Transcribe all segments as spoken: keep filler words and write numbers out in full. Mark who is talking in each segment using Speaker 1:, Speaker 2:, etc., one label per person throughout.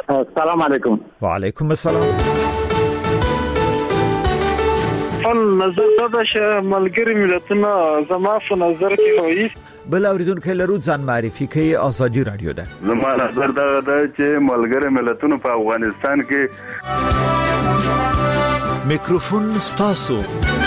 Speaker 1: السلام علیکم.
Speaker 2: وعلیکم السلام.
Speaker 3: فل نظر دا چې ملګری ملتونه زما په نظر کې وایي
Speaker 2: بل اوریدونکو لرو ځان معرفي کوي. ازادي رادیو ده.
Speaker 4: زما نظر دا ده چې ملګری ملتونه په افغانستان کې
Speaker 2: میکروفون ستاسو.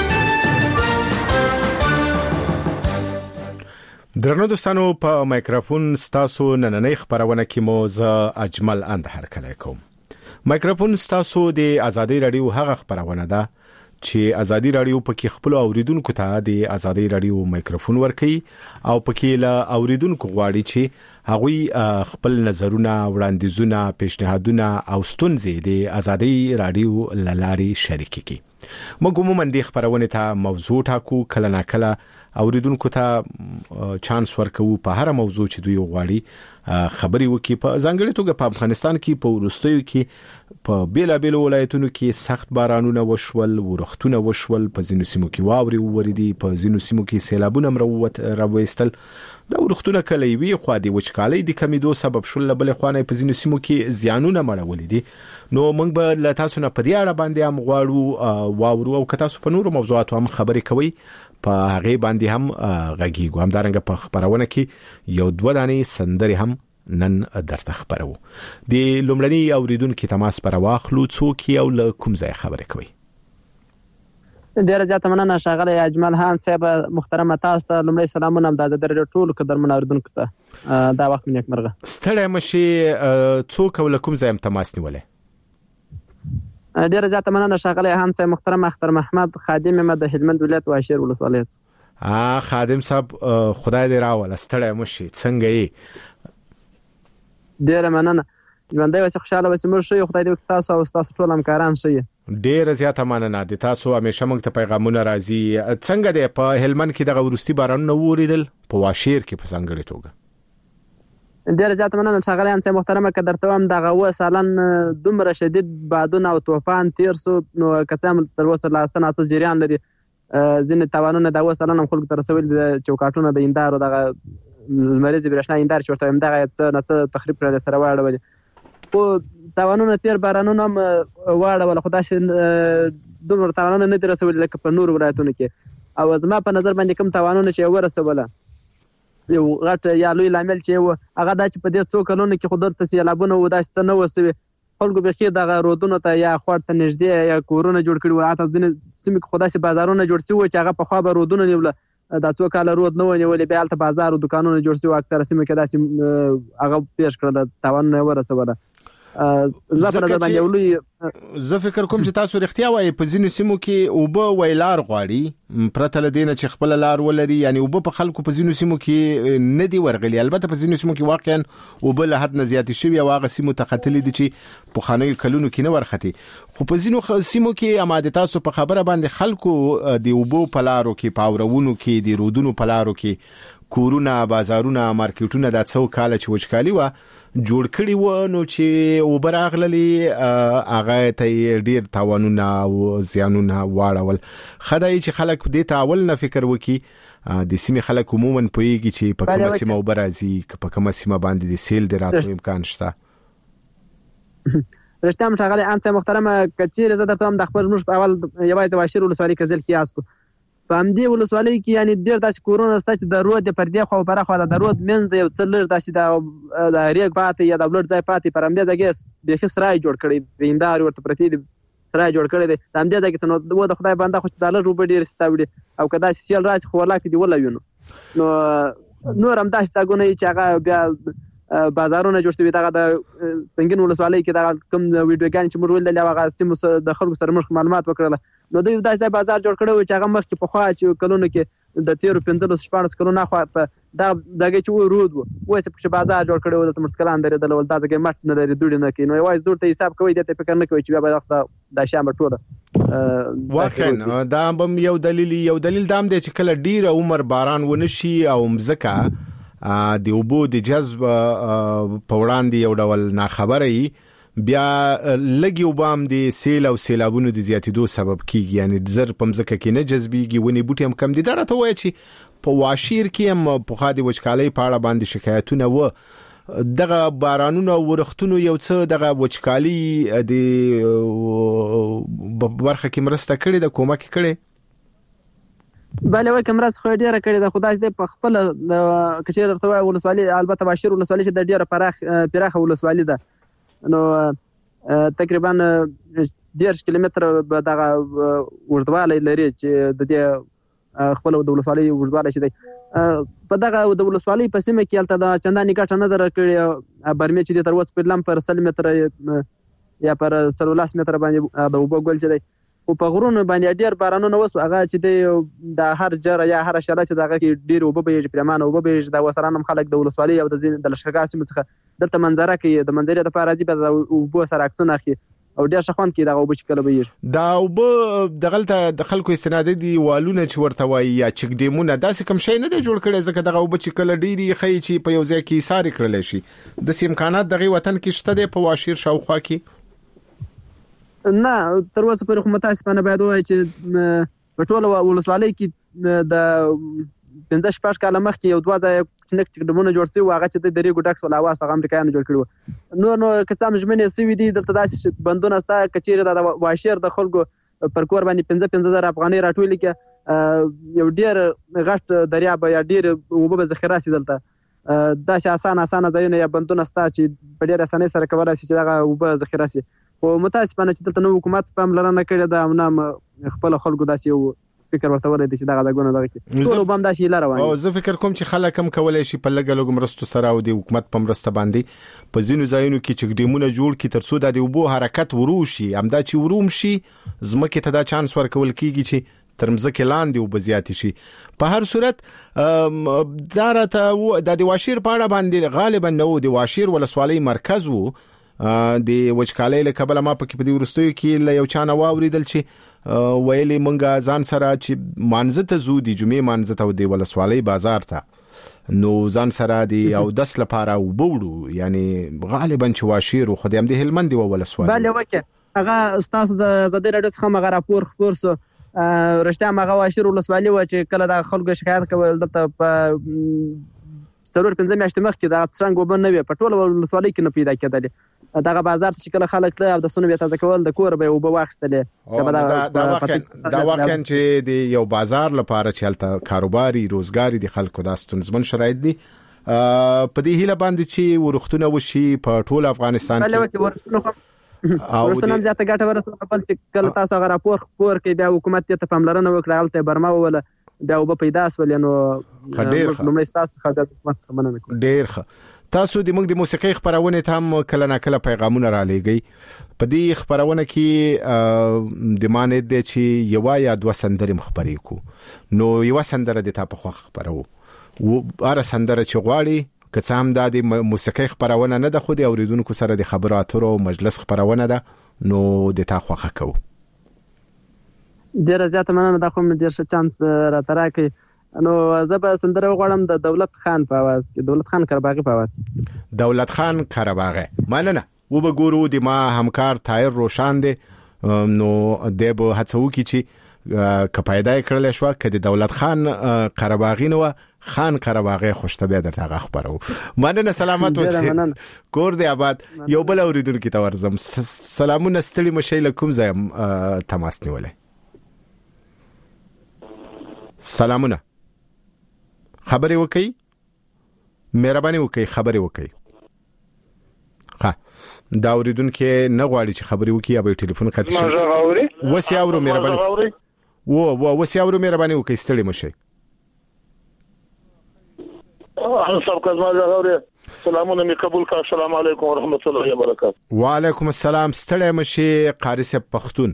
Speaker 5: درنو دوستانو په مایکروفون ستاسو نننۍ خبرونه کې مو ز اجمل اندهر کلی کوم. مایکروفون ستاسو د ازادي رادیو هغه خبرونه ده چې ازادي رادیو پکې خپل اوریدونکو ته د ازادي رادیو مایکروفون ورکړي او پکې له اوریدونکو غواړي چې هغوی خپل نظرونه، وړاندیزونه، پیشنهادونه او ستونزې د ازادي رادیو لارې شریک کړي. موږ عموما د خبرونه ته موضوع ټاکو، کله نا کله اوریدونکو ته چانس ورکو په هر موضوع چې دوی غواړي خبري وکي. په ځانګړي توګه په افغانستان کې په ورستیو کې په بیلا بیل ولایتونو کې سخت بارانونه وشول، ورختونه وشول، په ځینو سیمو کې واوري وریدي، په ځینو سیمو کې سیلابونه مروت راوېستل. دا ورختونه کله وی خو د وچکالۍ د کمیدو سبب شول، بل خوانه په ځینو سیمو کې زیانونه مړول دي. نو موږ به له تاسو نه په دې اړه باندې هم غواړو واورو او که تاسو په نورو موضوعاتو هم خبرې کوي په هغه باندې هم غږیږو. هم دارنګه په خبرونه کې یو دوه دانې سندري هم نن درته خبرو. د لومړني اوریدونکو تماس پر واخلو څوک یو له کوم ځای خبرې کوي.
Speaker 6: ډیره زیاته مننه ښاغلی اجمل خان صاحب. محترم تاسو ته لومړی سلامونه هم د ازادي رادیو ټولو قدرمن اوریدونکو ته دا وخت نیک مرغه.
Speaker 5: ستړی مشي څوک له کوم ځای تماس نیولې؟
Speaker 6: ډیره زیاته مننه ښاغلی خان صاحب. محترم اختر محمد خادم م د هلمند ولایت واشیر ولسوالۍ.
Speaker 5: اه خادم صاحب خدای دې راول ستړی مشي، څنګه یې؟
Speaker 6: ډیره مننه. ژوندۍ اوسې، خوشاله اوسې، موږ ښه یو. خدای دې تاسو او تاسو ټول همکاران ښه یې.
Speaker 5: ډیره زیاته مننه. د تاسو همیشه موږ ته پیغامونه راځي. څنګه دی په هلمند کې دغه ورستي بارانونه وریدل په واشیر کې په څنګه توګه؟
Speaker 6: ډیره زیاته مننه ښاغلی انسان محترمه. که درته هم دغه و سالن دومره شدید بادونه او طوفان تیر سو، نو که څه هم تر اوسه لا ستنه اته جریان لري. ځینې تاوانونه د و سالن هم خلکو ته رسولي د چوکاټونه د هندارو دغه لمریزې برېښنا هندارې چې ورته وایم دغه څه نه څه تخریب کړی سره واړولې. خو تاوانونه تیر بارانونه هم واړول، خو داسې دومره تاوانونه نه دي رسولي لکه په نورو ولایتونو کې. او زما په نظر باندې کوم تاوانونه چې ورسوله یو غټ یا لوی لامل چې و هغه دا چې په دې څو کلونو کې خو دلته سیلابونه و داسې څه نه وسوي. خلکو بخي دغه رودونو ته یا خوړ ته نږدې یا کورونه جوړ کړي وو. حتی ځینې سیمې کې خو داسې بازارونه جوړ شوي وو چې هغه پخوا به رودونه نیوله، دا څو کاله رود نه و نیولې، بیا هلته بازار او دوکانونه جوړ شوي وو. اکثره سیمې کې داسې هغه پیښ کړله، تاوانونه یې ورسوله. زه په نظر باندې ولوی
Speaker 5: زه فکر کوم چې تاسو رښتیا وایي په ځینو سیمو کې اوبه ویلار غواړي پرته له دې نه چې خپل لار ولري. یعنی اوبه په خلکو په ځینو سیمو کې نه دی ورغلي. البته په ځینو سیمو کې واقعا اوبه له حد نه زیاتې شوي او هغه سیمو ته ختلي دي چې په خانوي کلونو کې نه ورختي. خو په ځینو سیمو کې اماده تاسو په خبره باندې خلکو د اوبو په لارو کې، پاورونو کې، د رودونو په لارو کې کورونه، بازارونه، مارکیټونه د څو کال چې وچکالي و جوړ کړي و، نو چې اوبه راغلي هغه ته ډیر تاوانونه او زیانونه واړول. خدای چې خلک دې ته اول نه فکر وکړي. د سیمې خلک عموما پوهیږي چې په کومه سیمه اوبه راځي، په کومه سیمه باندې د سیل د راتلو امکان شته.
Speaker 6: رښتیا هم ښاغلی انسان محترمه، که چیرې زه درته هم د خپل موږ په اول یوازې د واشیر ولسوالۍ کې ځل قیاس کړو، په همدې ولسوالۍ کې یعنی ډېر داسې کورونه شته چې د رود د پردې خوا او پره خوا د رود منځ د یو څه لږ داسې د ریګ پاتې یا د لوړ ځای پاتې پر همدې ځای کې بیخي سرای جوړ کړی د هندارې ورته پرتې دي، سرای جوړ کړی دی د همدې ځای کې. نو د خدای بنده خو چې دا لږ اوبه ډېرې ستا وړي او که داسې سیل راشي خو والله کې دې ولوي. نو نور هم داسې تاګونه وي چې هغه بیا بازارونه جوړ شوي. دغه د سنګین ولسوالۍ کې دغه کوم ویډیوګانې چې موږ ولیدلې هغه سیمو د خلکو سره موږ معلومات وکړل. نو دوی داسې بازار جوړ کړی و چې هغه مخکې پخوا چې کلونو کې د تیرو پنځلسو شپاړسو کلونو خوا په دغه ځای کې رود و، اوس پکې بازار جوړ کړی و، دلته مرسکلان درېدل ول، دا ځای مټ نه لري، دوړې نه کوي. نو یوازې دوړ ته حساب کوي، دې ته فکر نه کوي چې بیا به دا شیان به ټوله
Speaker 5: واقعا دا هم یو دلیل یو دلیل دا هم دی چې کله ډېر عمر باران ونه شي او مځکه د اوبو د جذب په وړاندې یو ډول ناخبره وي، بیا لګي وبام د سیل او سیلابونو د زیاتېدو سبب کیږي. یعنی زر په مځکه کې نه جذبېږي، ونې بوټي هم کم دي. دا راته وایي چې په واشیر کې هم پخوا د وچکالۍ په اړه باندې شکایتونه و، دغه بارانونو ورختونو یو څه دغه وچکالي د برخه کې مرسته کړې د کومک کړې؟
Speaker 6: بله وای کمرست خو ډیره کړې ده. خدای دې په خپل کچیر ارتوای ولسوالي البته باشیر ولسوالي چې د ډیره پراخ پراخه ولسوالي ده نو تقریبا ډیر کیلومتر به دغه وړدواله لري چې د دې خپل د ولسوالي وړدواله شي په دغه د ولسوالي په سیمه کې الته د چندانې ګټه نه درکړي برمه چې تر اوسه په لم پر سل متر یا پر سلولاس متر باندې د وبو ګل چې او په غرونو باندې ډیر بارانونه وسو هغه چې د هر جره یا هر شاله چې دغه کې ډیر وبو به پرمانه وبو به د وسرانم خلک د ولسوالي او د لشکرګاه سیمه څخه دلته منظره کې د منظرې د لپاره راځي په وبو سره عکسونه اخلي او ډیر شخوند کې دا وبو چې کله به
Speaker 5: دا وبو دغلته د خلکو استنادي دی والونه چې ورته وایي یا چک ډیمونه داسې کوم شی نه دی جوړ کړي ځکه دغه وبو چې کله ډیری خی چې په یو ځای کې ساري کړل شي د امکانات دغه وطن کې شته د په واشیر شاوخوا کې
Speaker 6: نه تر اوسه پورې خو متاسفانه باید وایي چې په ټول ولسوالۍ کې د پنځه شپږ کاله مخکې یو دوه ځای چنک ټکډمونه جوړ شوي هغه چې د دریګو ډاکس ولا واس هغه امریکایانو جوړ کړي نو نو کته مجمنې سوي دي دلته داسې بندونه ستا کچېره د واشیر د خلکو پر کور باندې پنځه پنځه زره افغانۍ راټولې کې یو ډیر غټ دریاب یا ډیر وبو ذخیره سي دلته دا چې اسانه اسانه ځایونه یا بندونه ستا چې په ډیر اسانه سره کولای شي چې دغه وبو ذخیره سي او متاسفانه چې دلته نو حکومت په ملرنه کړی دا نام خپل خلکو داسې یو فکر ورته ولې چې دغه دغه دغه ټول وبم داسې لاره وایي
Speaker 5: او زه فکر کوم چې خلک هم کولای شي په لګ لګ مرستو سره او د حکومت په مرسته باندې په ځینو ځایونو کې چې ډیمونه جوړ کی تر څو د وبو حرکت وروشي همدا چې وروم شي زمکه ته دا چانس ورکول کیږي چې ترمزه لاندې او بزیات شي په هر صورت دارته د واشیر پاړه باندې غالبا نو د واشیر ولسوالۍ مرکز وو د وچکالۍ له کبله ما پکې په دې ورستیو کې له یو چانه واوریدل چې ویلي مونږه ځان سره چې مانزه ته زو دي جمعې مانزه ته د ولسوالۍ بازار ته نو ځان سره دی او دس لپاره وبوړو یعنی غالبا چې واشیر خو دې هم د هلمند دی ولسوالۍ
Speaker 6: بله وکه هغه استاد د زده رډس خمه غره پور خور سو رښتیا مغه واشیر ولسوالۍ و چې کله د خلکو شکایت کول دلته په ضرور پنځه میاشتې مخکې دا څنګه وبن نه وي په ټول ولسوالۍ کې نه پیدا کېدل دغه بازار چې کله خلک له د سونو بیت ځکول د کور به وب واخستلې
Speaker 5: دا دا واقعا چې د یو بازار لپاره چې هلته کاروباري روزګاری د خلکو د ستونزمن شرایط دي په دې هیله باندې چې ورختونه وشي په ټول افغانستان کې او
Speaker 6: ورته نن ځاته ګټه ورسره خپل چې کله تاسو غره پور پور کې بیا حکومت ته پاملرنه وکړه الته برما ولا بیا وب پیدا سول نو
Speaker 5: لومړی تاسو
Speaker 6: ښه د حکومت څخه مننه کوم
Speaker 5: ډیر ښه تاسو د موږ د موسیقي خبرونه ته هم کله نه کله پیغامونه را لېږئ په دې خبرونه کې د معنی د چې یو یا دوه سندرې مخبري کو نو یو سندره د تا په خو خبرو و اره سندره چې غواړي که څه هم د موسیقي خبرونه نه د خو د اوریدونکو سره د خبرو اترو مجلس خبرونه ده نو د تا خوخه کو
Speaker 6: ډیر زیاته مننه د کوم ډیر ښه چانس را تراکي نو زه به سندره غواړم د دولت خان په आवाज کې دولت خان قرباغي په आवाज کې
Speaker 5: دولت خان قرباغي مننه و به ګورو د ما همکار طاهر روشان دی نو د به هڅو کې چې ک پیدا کړل شو ک د دولت خان قرباغي نو خان قرباغي خوشتبه درته خبرو مننه سلامت اوسئ کور دی آباد یو بل اوریدونکو ته ورزم سلامونه ستړي مشي لکم زم تماس نیولې سلامونه خبرې وکي مهرباني وکي خبرې وکي ها دا اوریدونکو نه غواړي چې خبرې وکي یا به ټلیفون خاطر شي وسی اورو مهرباني و و وسی اورو مهرباني وکي ستړي مشي
Speaker 1: سلامونه می قبول کا السلام علیکم ورحمت الله وبرکاته
Speaker 5: وعلیکم السلام ستړي مشي قاری صاحب پختون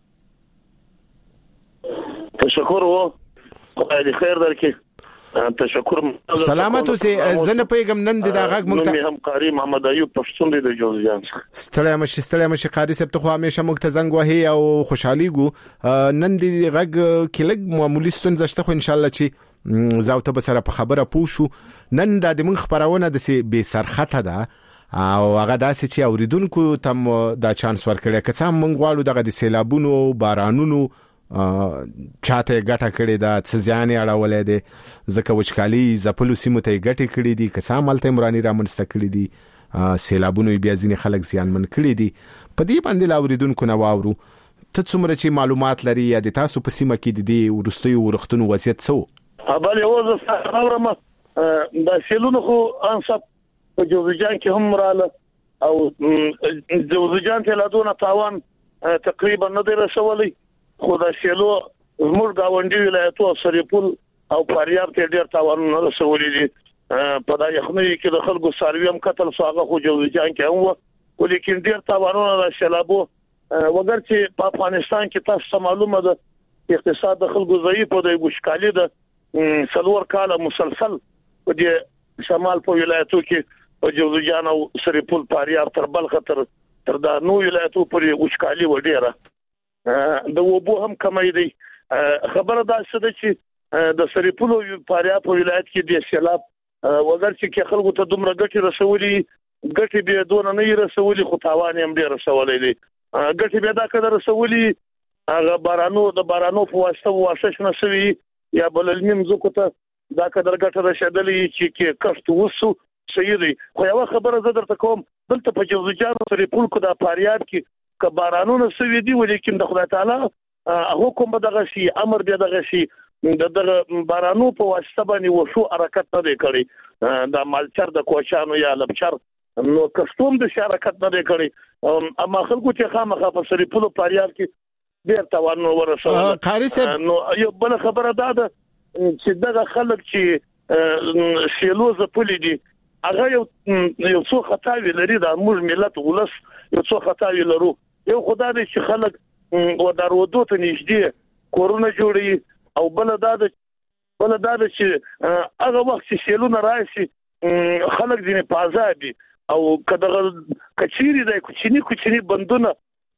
Speaker 1: تشکر و خدای دې خیر درکړي تشکر
Speaker 5: سلامت اوسې زنه پیغام نن د غږ مونږ ته
Speaker 1: هم قاری محمد ایوب پښتون دی د جوزجان
Speaker 5: ستړي مشي ستړي مشي قاری صاحب ته خو همیشه مونږ ته زنګ وهي او خوشحالي ګو نن د غږ کلګ معمولی ستونزه شته خو ان شاء الله چې زاوته به سره په خبره پوښو نن د دې مونږ خبرونه د سي به سرخته ده او هغه داسې چې اوریدونکو تم دا چانس ورکړي که څه مونږ غواړو دغه د سیلابونو بارانونو چاته ګټه کړې ده څه ځان یې اړولې ده ځکه وچکالي زپلو سیمو ته ګټه کړې دي که څه عملته مرانی رامنځته کړې دي سیلابونو بیا ځینې خلک زیانمن کړي دي په دې باندې لاوریدونکو نه واورو ته څومره چې معلومات لري یا د تاسو په سیمه کې د دې ورستیو ورختونو وضعیت څه
Speaker 1: بل یو ځل اورم د سیلونو خو انصاف په جوزجان کې هم رااله او جوزجان ته لا دونه تاوان تقریبا نه دی رسولي خو د سیلو زموږ گاونډي ولایتو سریپول او فاریاب ته ډیر تاوان نه رسولي دي په دا یخنۍ کې د خلکو سارویم قتل ساغه خو جوزجان کې هم ولیکن ډیر تاوانونه د سیلابو وګر چې په افغانستان کې تاسو معلومه ده اقتصاد د خلکو ضعیف او د وشکالي د څلور کاله مسلسل په دې شمال په ولایتو کې په جوزجان او سریپول فاریاب تر بلخ تر تر دا نو ولایتو پورې وشکالي وډیره د وبو هم کمای دی خبره دا څه ده چې د سریپول او فاریاب ولایت کې د سیلاب وګر چې خلکو ته دومره ګټي رسولي ګټي به دونه نه رسولي خو تاوان هم ډیر رسولي دي ګټي به دا کده رسولي هغه بارانو د بارانو په واسطه واسه نشوي یا بللمیم زکو ته دا کده ګټه رسیدلې چې کې کښت وسو سیدي خو یو خبره زه درته کوم دلته په جوزجان سره پول کو د فاریاب کې ک بارانو نشوي دي ولیکن د خدای تعالی حکم به دغه شي امر به دغه شي د دغه بارانو په واسطه باندې وشو حرکت نه دی کړی د مالچر د کوچانو یا لبچر نو کستوم د شرکت نه دی کړی اما خلکو چې خامخا په سریپول فاریاب کې ډیر تاوان ورسول
Speaker 5: قاری صاحب
Speaker 1: نو یو بل خبره ده چې دغه خلک چې سیلو زپلې دي هغه یو یو څو خطاوي لري د موږ ملت ولس یو څو خطاوي لرو یو خدای دې چې خلک و درودو ته نږدې کورونا جوړي او بل دا د بل دا چې هغه وخت چې سیلونه راشي خلک دې په آزادي او کداغه کچيري د کوچني کوچني بندونه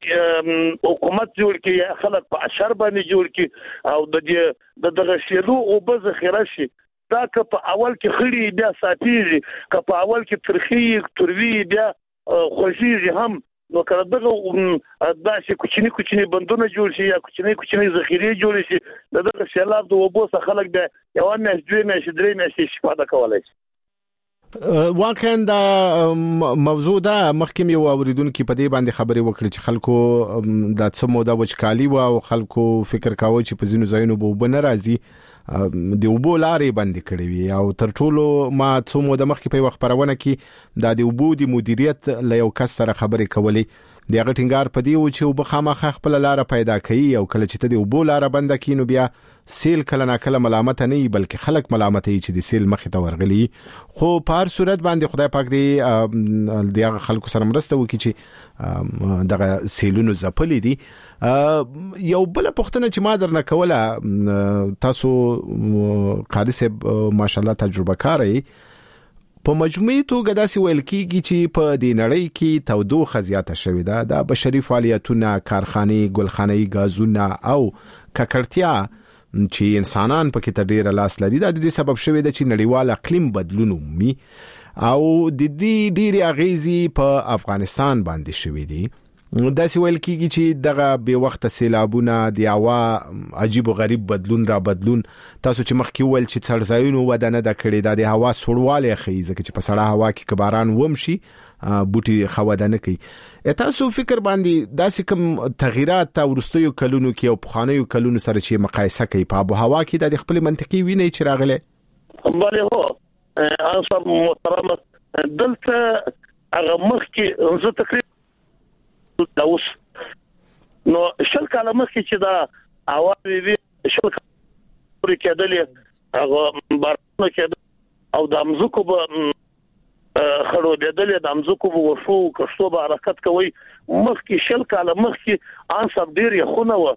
Speaker 1: حکومت جوړ کړي خلک په اشر باندې جوړ کړي او د دې د دغه سیلو او به ذخیره شي دا که په اول کې خړی بیا ساتيږي که په اول کې ترخی تروي بیا خوشيږي هم نو کله دغه دا چې کوچني کوچني بندونه جوړ شي یا کوچني کوچني ذخیره جوړ شي دغه سیلاب د وبو څخه خلک د یو نه دوی نه شي درې نه شي استفاده کولای شي
Speaker 5: واقعا دا موضوع دا مخکې یو اوریدونکو په دې باندې خبرې وکړي چې خلکو د څه موده وچکالي او خلکو فکر کاوه چې په ځینو ځایونو به وبنه راځي د وبو لارې باندې کړې وي او تر ټولو ما څو موده مخکې په وخت پرونه کې د وبو د مدیریت له یو کس سره خبرې کولې د هغه ټینګار په دی و چې وب خامخ خپل لار پیدا کړي او کله چې ته د وبو لار بند کینو بیا سیل کله نه کله ملامت نه بلکې خلک ملامت یي چې د سیل مخې ته ورغلي خو په هر صورت باندې خدای پاک دی د هغه خلکو سره مرسته وکړي چې دغه سیلونو زپلې دي یو بل پښتنه چې ما درنه کوله تاسو قاری صاحب ماشاءالله تجربه کاری په مجموعي توګه داسې ویل کیږي چې په دې نړۍ کې تودوخه زیاته شوې ده د بشري فعالیتونه کارخانې ګلخانې غازونه او ککړتیا چې انسانان پکې ته ډیر لاس لري دا د دې سبب شوې ده چې نړیوال اقلیم بدلون ومي او د دې ډیر اغیزي په افغانستان باندې شوې دي دا سی ویل کیږي چې دغه به وخت سیلابونه د هوا عجیب او غریب بدلون را بدلون تاسو چې مخکې ول چې څړځایونو ودانه د کړي د هوا سړواله خي ځکه چې په سړه هوا کې کباران ومشي بوټي خودانه کوي تاسو فکر باندې داسې کوم تغیرات تا ورستیو کلونو کې او پخوانیو کلونو سره چې مقایسه کوي په ابو هوا کې د خپل منطقي ویني چې راغله
Speaker 1: بله هو اصلا محترم دلته هغه مخکې زه تقریبا اوس نو شل کاله مخکې چې دا اواز وی شل کاله کېدلې هغه بارونه کېدل او د امزکو به خړو بدلې د امزکو به وشو کښتو به حرکت کوي مخکې شل کاله مخکې ان سب ډیر یخونه و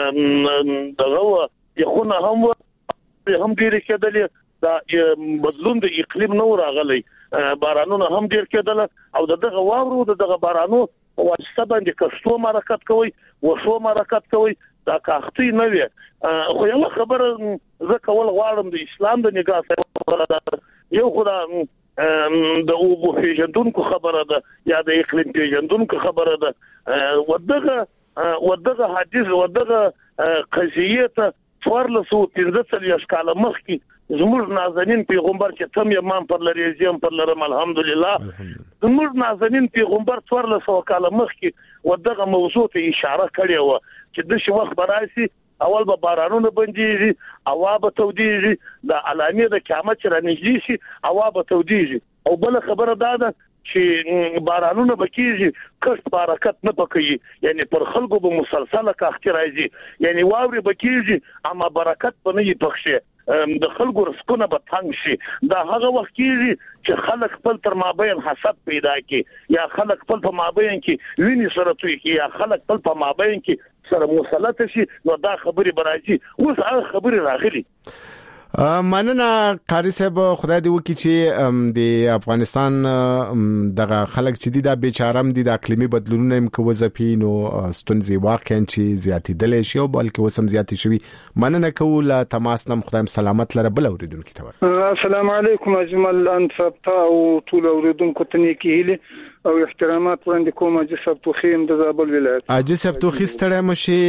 Speaker 1: دغه یخونه هم هم ډیر کېدلې دا بدلون د اقلیم نو راغلی بارانونه هم ډیر کېدل او دغه واورو دغه بارانو واسطه باندې کښتو حرکت کوي وشو حرکت کوي دا کاختي نه وي خو یو خبره زه کول غواړم د اسلام د نگاه سره یو خدای د او پیژندونکو خبره ده یا د اقلیم پیژندونکو خبره ده ودغه ودغه حدیث ودغه قضیه ته څوارلسو پنځه څلوېښت کاله مخکې زموږ نازنین پیغمبر چې تم یې مان پر لري زم پر لرم الحمدلله زموږ نازنین پیغمبر څوارلسو کاله مخکې ودغه موضوع ته اشاره کړې و چې د شي وخت براسي اول به بارانونه بنديږي هوا به توديږي د علامې د قیامت را نږدې شي هوا به توديږي او بل خبره دا ده چې بارانونه بکیږي کښت برکت نه پکې یعنی پر خلکو به مسلسله کاختی راځي یعنی واوري بکیږي اما برکت په نه پخشه د خلکو رزقونه به تنگ شي دا هغه وخت کیږي چې خلک خپل تر مابین حسد پیدا کړي یا خلک خپل په مابین کې ویني سره توي کړي یا خلک خپل په مابین کې سره مسلط شي نو دا خبري برایي اوس هغه خبري راغلي
Speaker 5: مننه قاری صاحب خدای دې وکړي چې د افغانستان دغه خلک چې دي دا بیچارم دي د اقلیمي بدلونونو هم کوزپی نو ستونزې واقعا چې زیاتېدلې شي او بلکې وسم زیاتې شوي مننه کوله تماس نم خدایم سلامت لره بل اوریدونکو ته
Speaker 3: السلام علیکم اجمل انت ثبت او ټول اوریدونکو ته نیکی هیله او احترامات وړاندې کوم چې سبتوخیم د زابل ولایت
Speaker 5: اجي سبتوخي ستړی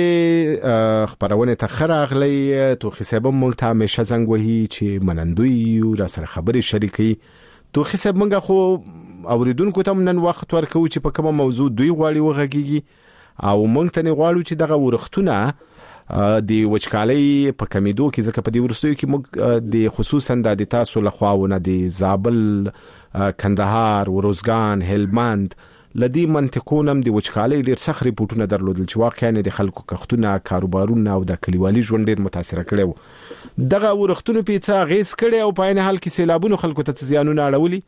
Speaker 5: مشي خبرونه ته خراغلی توخي صاحب مونږ ته همیشه زنګ وهي چې منندوی او را سره خبرې شریکي توخي صاحب مونږ خو اوریدونکو ته نن وخت ورکو چې په کومه موضوع دوی غواړي وغږیږي او مونږ ته نه غواړو چې دغه ورختونه د وچکالۍ په کمیدو کې ځکه په دې ورسوي کې موږ د خصوصا د تاسو له خواونه د زابل کندهار وروزګان هلمند لدی منطقونم د وچکالۍ ډیر سخت ریپورتونه درلودل چې واقعا د خلکو کښتونه کاروبارونه او د کلیوالي ژوند ډیر متاثر کړي دغه ورختونه پیڅه غیس کړي او په عین حال کې سیلابونو خلکو ته زیانونه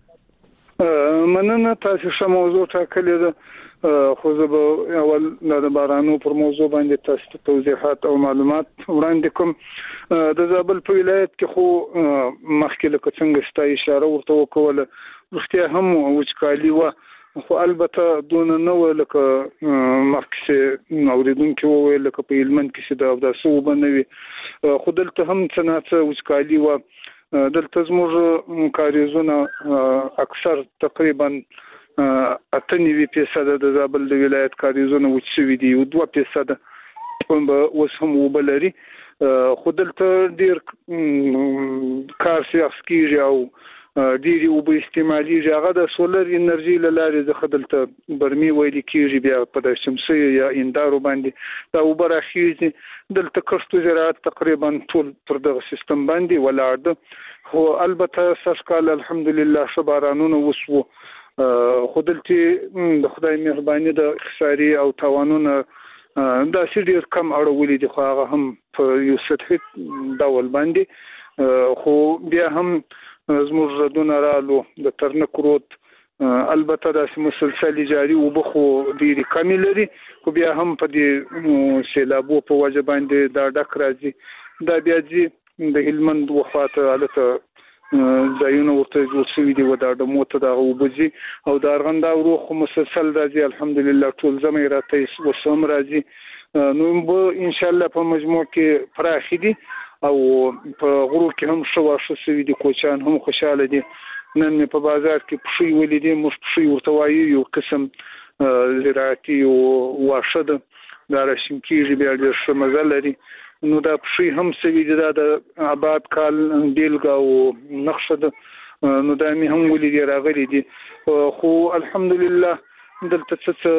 Speaker 5: اړولي
Speaker 3: مننه تاسو شمو موضوع ټاکلې ده خو زه به اول د بارانو پر موضوع باندې تاسو ته توضیحات او معلومات وړاندې کوم د زابل په ولایت کې خو مخکې لکه څنګه ستای اشاره ورته وکوله وختیا هم وچکالي و خو البته دون نو لکه مخکې اوریدونکو وویل لکه په هلمند کې چې دا سو بنوي خو دلته هم څنګه وچکالي و دلته زموږ کاریزونه اکثر تقریبا اتنوي فیصد د زابل د ولایت کاریزونه وچوي دي او دوه فیصد په وسهم وبلري خو دلته ډیر کار سیاست کیږي او ډیری او به استعمالي هغه د سولر انرژي لاره د خدلته برمي ویل کیږي بیا په د شمسي یا اندارو باندې دا وبراخیږي دلته کښتو زراعت تقریبا ټول پر دغه سیستم باندې ولاړ ده خو البته سرکال الحمدلله شبارانونه وسو خدلته د خدای مهرباني د اخساري او توانونه دا سړي کم اړولې دي خو هغه هم په یو سطحي ډول باندې خو بیا هم زموږ ردونه رالو د ترنک رود البته د مسلسل جاری او بخو ډیری کمی لري خو بیا هم په دې سیلابو په وجه باندې دا ډک راځي دا بیا چې د هلمند وفات حالت ځایونه ورته جوړ شوي دي و دا د موته د وبځي او د ارغنده روخ مسلسل راځي الحمدلله ټول زمې راته وسم راځي نو به ان شاء الله په مجموع کې پراخ دي او په غرو کې هم شو شو سوي دي کوچان هم خوشاله دي نن په بازار کې پښې ولیدې مش پښې ورته وایي یو قسم زراعتي او واشه ده دا راشم کېږي بیا ډېر ښه مزه لري نو دا پښې هم سوي دي دا د آباد کال بیلګه او نقشه ده نو دا مې هم ولیدې راغلي دي خو الحمدلله دلته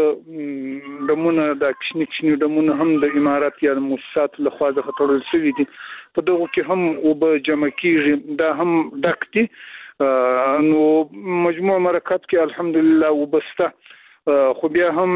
Speaker 3: څه دمونه د کشنی کشنی دمونه هم د امارات یا مؤسسات له خوا د خطر سوي دي په دغه کې هم او به جمع کیږي دا هم ډکتي نو مجموع مرکات کې الحمدلله وبسته خو بیا هم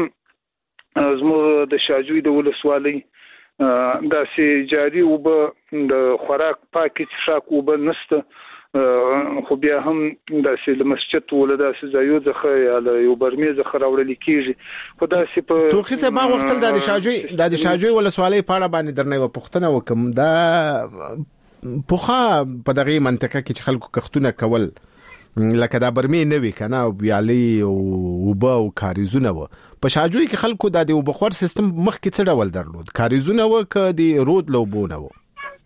Speaker 3: زموږ د شاجوی د ولسوالۍ دا سي جاري او به د خوراک پاکي څښاک او به نسته خو بیا هم داسې د مسجد ولدا سي ځایو ځخه یا یو برمه ځخه راوړل کیږي خو داسې په
Speaker 5: توخي سه ما وختل د شاجوی د شاجوی ولسوالۍ پاړه باندې درنه و پښتنه وکم دا پوخا په دغه منطقه کې چې خلکو کښتونه کول لکه دا برمه نه وی کنه او بیالي او وبا او کاریزونه و په شاجوی کې خلکو د وبخور سیستم مخ کې څه ډول درلود کاریزونه و ک د رود لوبونه و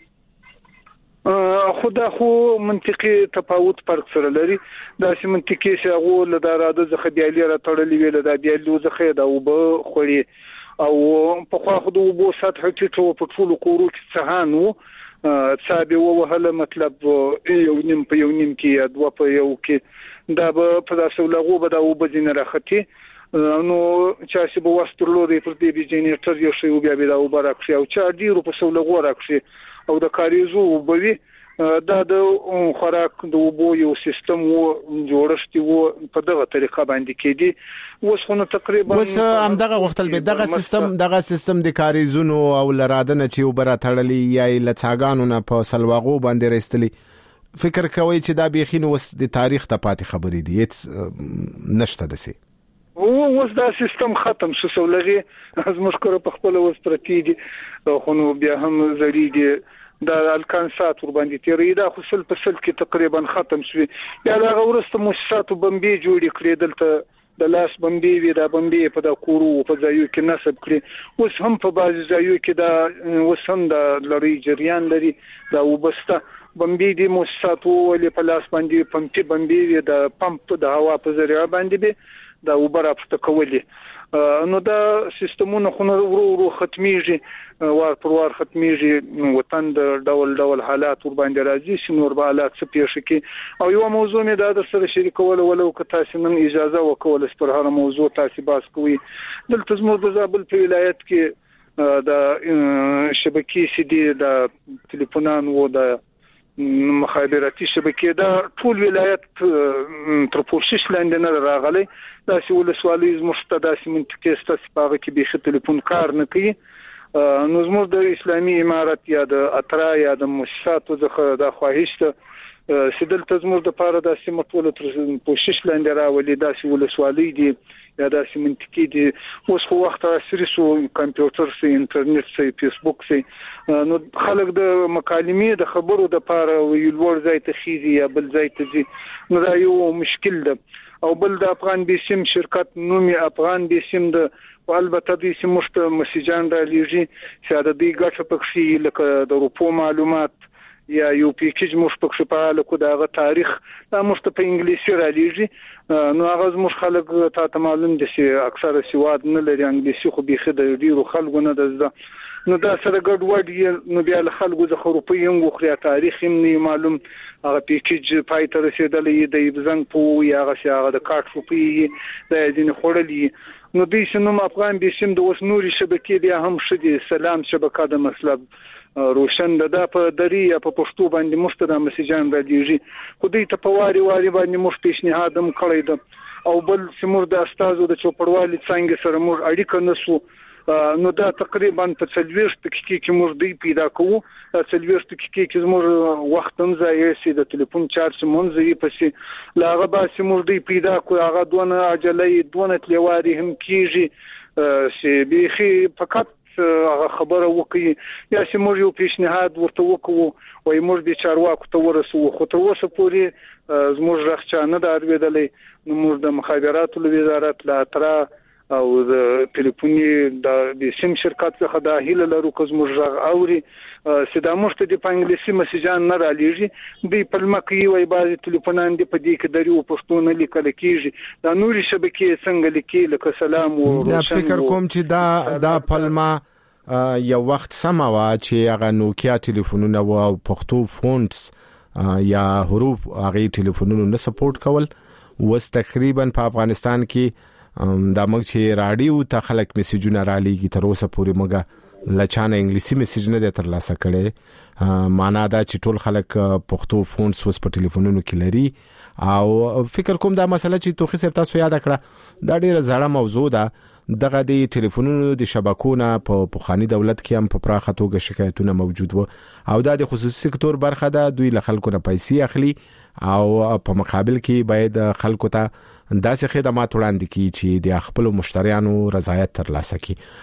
Speaker 3: خدا خو منطقي تفاوت فرق سره لري دا سي منطقي شغو له دراده ځخه بیالي را تړلې ویل دا بیالو ځخه دا وب خوري او په خوا خو د وبو سطح ټیټو په ټولو کورو کې څهانو څابه وهله مطلب یو نیم په یو نیم کې دوه په یو کې دا به په تاسو لغو به دا وبځینه راختي نو چې څه به واسترلو دی پر دې جنریټر یو شی بیا به دا وبراکشي او چا ډیرو په سولغو راکشي او د کاریزو وبوي دا د خوراک د وبو یو سیستم وو جوړشتي وو په دغه طریقه باندې کېدی اوس خو تقریبا
Speaker 5: اوس هم دغه وختل به دغه سیستم دغه سیستم د کاریزونو او لرادنه چې وبره تړلې یا لڅاګانو نه په سلواغو باندې رستلي فکر کوي چې دا بيخینو وس د تاریخ ته پاتې خبرې دي هیڅ نشته دسي
Speaker 3: او اوس دا سیستم ختم شو سولغي از مشکره په خپل وس پرتی دي خو نو بیا هم زړی دي دا الکانسات ور باندې تیری دا خو سل په سل کې تقریبا ختم شوی بیا دا ورسته مؤسسات بمبي جوړ کړي دلته د لاس بمبي وی دا بمبي په دا کورو په ځایو کې نسب کړي اوس هم په بعض ځایو کې دا وسم د لري جریان لري دا وبسته بمبي د مؤسسات ولې په لاس باندې پمپي بمبي وی د پمپ د هوا په ذریعہ باندې به دا وبره پټ کولې نو دا سیستمونه خو ورو ورو ختميږي وار پر وار ختميږي وطن د ډول ډول حالات ور باندې راځي شنور به حالات څه پیښ کی او یو موضوع مې د سره شریکول ولو که تاسو نن اجازه وکول پر هر موضوع تاسو باس کوي دلته زموږ د زابل په ولایت کې د شبکې سي دي د ټلیفونان و د مخابراتي شبکې دا ټول ولایت تر پوښښ لاندې نه راغلي دا چې ولسوالۍ مستداسي منطقې ستاسو کې به ټلیفون کار نه کوي نو زموږ د اسلامي امارت یا د اترا یا د مؤسساتو څخه د خواهش ته سیدل تزمور د پاره د سیمټول تر پوښښ لاندې راولي دا چې ولسوالۍ دي یا د منطقې دي اوس خو وخت سره سو کمپیوټر سي انټرنیټ سي فیسبوک سي نو خلک د مکالمې د خبرو د پاره ویلور ځای ته خيزي یا بل ځای ته ځي نو دا یو مشکل ده او بل د افغان بیسیم شرکت نومي افغان بیسیم د البته د سیمشت مسیجان را لیږي چې د دې ګټه پکې لکه د روپو معلومات یا یو پیکیج مش پکې په لکه دغه تاریخ دا مشت په انګلیسي را لیږي نو هغه مش خلک ته معلوم دي چې اکثره سواد نه لري انګلیسي خو بيخي د ډیرو خلکو نه ده نو دا سره ګډ وډ نو بیا خلکو د خروپي یو خو تاریخ هم معلوم هغه پیکیج پای ته رسیدلې د زنګ پو یا هغه د کارت فوپی د دین خړلې نو د شنو افغان بیسیم د اوس نوري شبکې بیا هم شدي سلام شبکه د مطلب روشن ده په دری یا په پښتو باندې مستدا مسیجان راځي خو دې ته په واري واري باندې مفت پیشنهاد هم کړی ده او بل سمور د استادو د چوپړوالي څنګه سره مور اړیکه نسو نو دا تقریبا په څلويشت دقیقې کې موږ دی پیدا کوو څلويشت دقیقې کې موږ وخت هم ځای سي د ټلیفون چارج مونږ یې پسې لاغه باسي موږ دی پیدا کوو هغه دونه عجلې دونه تلواري هم کیږي چې بيخي فقط هغه خبره وکي یا چې موږ یو پیشنهاد ورته وکړو وای موږ د چارواکو ته ورسو خو تر اوسه پورې زموږ راخچا نه دا اړویدلې نو موږ د مخابراتو وزارت لا ترا او د ټلیفوني د سیم شرکت څخه د هیله لرو کوم مرغ اوري سدا مشت د انګلیسي مسیجان نه را لېږي د پلمکي وای باز ټلیفونان دی په دې کې دریو پښتون لیکل کیږي دا نوري شبکې څنګه لیکي لکه سلام او
Speaker 5: دا فکر کوم چې دا دا پلما یو وخت سما وا چې هغه نوکیا ټلیفونونه او پښتو فونټس یا حروف هغه ټلیفونونو نه سپورټ کول وس تقریبا په افغانستان کې دا موږ چې رادیو ته خلک میسجونه را لېږي تر اوسه پورې موږ لچانه انګلیسي میسج نه د تر لاسه کړي معنا دا چې ټول خلک پښتو فونټس وس په ټلیفونونو کې لري او فکر کوم دا مسله چې توخي صاحب تاسو یاد کړه دا ډیره زړه موضوع ده دغه د ټلیفونونو د شبکونو په پوخانی دولت کې هم په پراخه توګه شکایتونه موجود وو او دا د خصوصي سکتور برخه ده دوی له خلکو نه پیسې اخلي او په مقابل کې باید خلکو ته داسې خدمات وړاندې کړي چې د خپل مشتریانو رضایت ترلاسه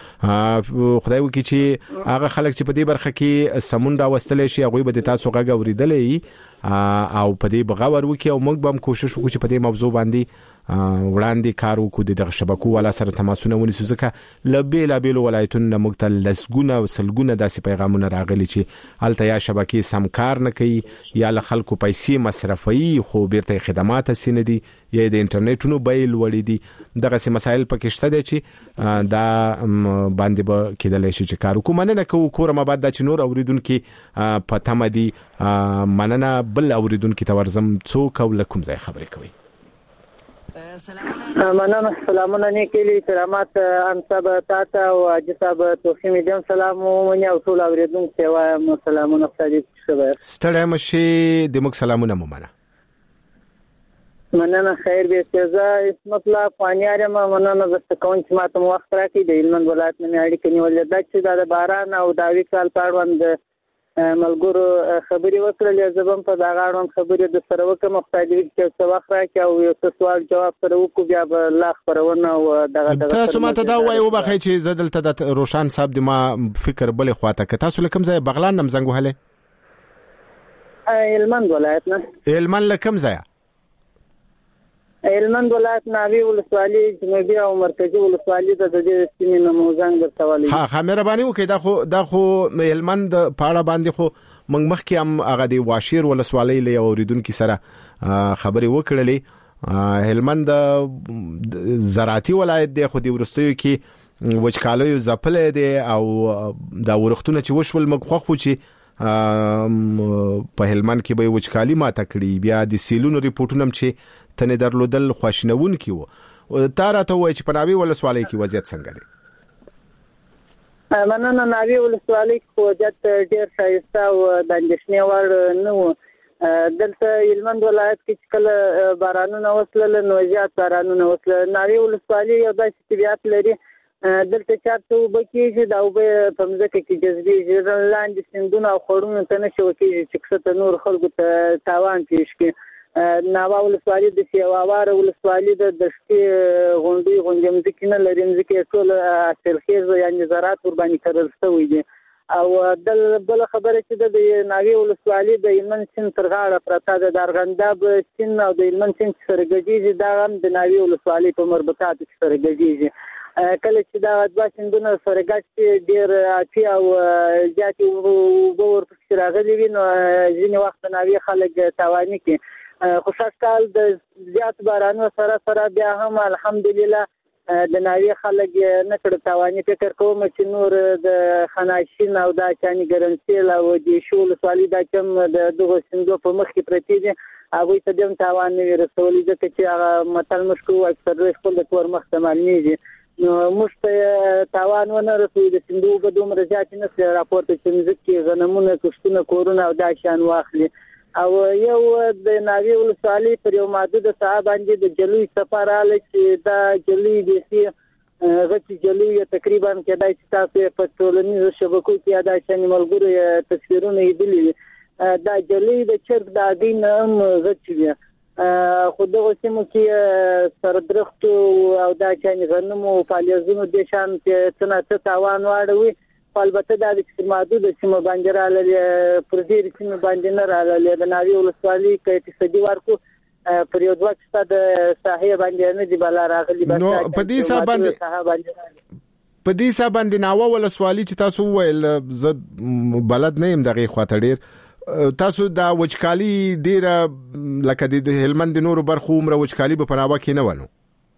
Speaker 5: کړي خدای وکړي چې هغه خلک چې په دې برخه کې سمون راوستل شي هغه به د تاسو غږ اوریدلې او په دې بغاور وکي او موږ به هم کوشش وکړو چې په دې موضوع باندې وړاندې کار وکړو د شبکو ولا سره تماسونه ونیسو ځکه لبې لبې ولایتونو موږ ته لسګونه وسلګونه داسې پیغامونه راغلي چې الته یا شبکې سم کار نه کوي یا له خلکو پیسې مصرفي خو بیرته خدمات سینې دي یا د انټرنیټونو بیل وړي دي دغه سم مسایل پکې شته دي چې دا باندې به کېدل شي چې کار وکړو مننه کوو کورم بعد د چنور اوریدونکو په تمه دي مننه بل اوریدونکو ته ورزم څوک او لکم ځای خبرې کوي
Speaker 7: مننه سلامونه نیکلی کرامات انصاب تاته او اجصاب توخی میدم سلام مونږ او ټول اوریدونکو ته وایم سلامونه خدای شبر
Speaker 5: ستړی مشي د موږ سلامونه ممنه
Speaker 7: مننه خیر به استزا اسمت الله فانیاره مننه زست کوم چې ماته وخت راکې د هلمند ولایت نه اړیکې نیولې د چې د باران او د وی کال پاړوند ملګرو خبري وکړلې زبم په دا غاړم خبري د سره وکم مختلف چې څه وخت راکې او یو سوال جواب سره وکړو بیا به لا خبرونه او دغه دغه
Speaker 5: تاسو ماته دا وایو بخې چې زدلته د روشان صاحب د ما فکر بل خواته که تاسو لکم ځای بغلان نم زنګ وهله
Speaker 7: هلمند ولایت نه
Speaker 5: هلمند لکم ځای
Speaker 7: هلمند ولایت ناوی ولسوالي جنوبي او مرکزی ولسوالي د دې سیمې نموزنګ درتوالي
Speaker 5: ها ها مهرباني وکړئ دا خو دا خو هلمند پاړه باندې خو موږ مخکې هم هغه د واشیر ولسوالي له اوریدونکو سره خبرې وکړلې هلمند زراعتي ولایت دی خو د ورستیو کې وچکالۍ زپلې دي او دا ورختونه چې وشول موږ خو چې په هلمند کې به وچکالي ماته کړی بیا د سیلونو ریپورتونه چې تنه درلودل خواشنون کیو تا راته وای چې په ناوی ولسوالۍ کې وضعیت څنګه دی
Speaker 7: مننه ناوی ولسوالۍ کې وضعیت ډیر ښایسته او د اندېښنې وړ نه و دلته هلمند ولایت کې کله بارانونه وسلل نو زیات بارانونه وسلل ناوی ولسوالۍ یو داسې طبیعت لري دلته چارته وبکیږي دا وب په مځکه کې جذبي لاندې سندونه او خړونه ته نشي وکیږي چې څه نور خلکو ته تاوان پیښ کی ناوا ولسوالۍ د سیواوار ولسوالۍ د دشتي غونډي غونډې مځکې نه لري مځکې ټول حاصلخیز یعنی زراعت ور باندې کرل شوی دي او د بل خبره چې د ناوی ولسوالۍ د هلمند سیند تر غاړه پرته د دارغنداب سیند او د هلمند سیند سره ګډیږي دا هم د ناوی ولسوالۍ په مربوطات سره ګډیږي کله چې دا د سیندونو سره ګډ ډیر اچي او ځاتي وګور په راغلي وي نو ځینې وخت ناوی خلک توانی کې خوشحال د زیات بارانو سره سره بیا هم الحمدلله د ناوی خلک نه کړ توانی فکر کوم چې نور د خناشین او د چاني ګرنسیل او د شول سوالي د کم د دغه سندو په مخ کې پرتی دي هغه ته دم توان نه رسولي ځکه چې هغه متل مشکو اکثر خپل کور مخ استعمالېږي نو مشته توان ونه رسوي د سندو په دومره ځات نه راپورته چې ځکه غنمونه کښتونه کورونه او د شان واخلي او یو د ناوی ولسوالۍ پر یو محدود ساحه باندې د جلوی سفر آله چې دا جلوی د سي غټي جلوی تقریبا کېدای چې تاسو په ټولنیزو شبکو کې دا شان ملګرو تصویرونه لیدلي دا جلوی د چرګ د دین هم غټي وي خو دغه سیمو کې سردرخت او دا شان غنمو فعالیتونو د شان څنګه تاوان واړوي البته دا د محدود سیمه باندې رااله پر دې سیمه باندې نه رااله د ناوی ولسوالۍ کې اقتصادي ورکو پر یو دوه څه د ساحه باندې نه دی بل راغلي بس
Speaker 5: نو په دې حساب باندې په دې حساب باندې ناوه ولسوالۍ چې تاسو ویل ز بلد نه يم دغه خاطر ډیر تاسو دا وچکالي ډیر لکه د هلمند نور برخو عمر وچکالي په پناوه کې نه ونه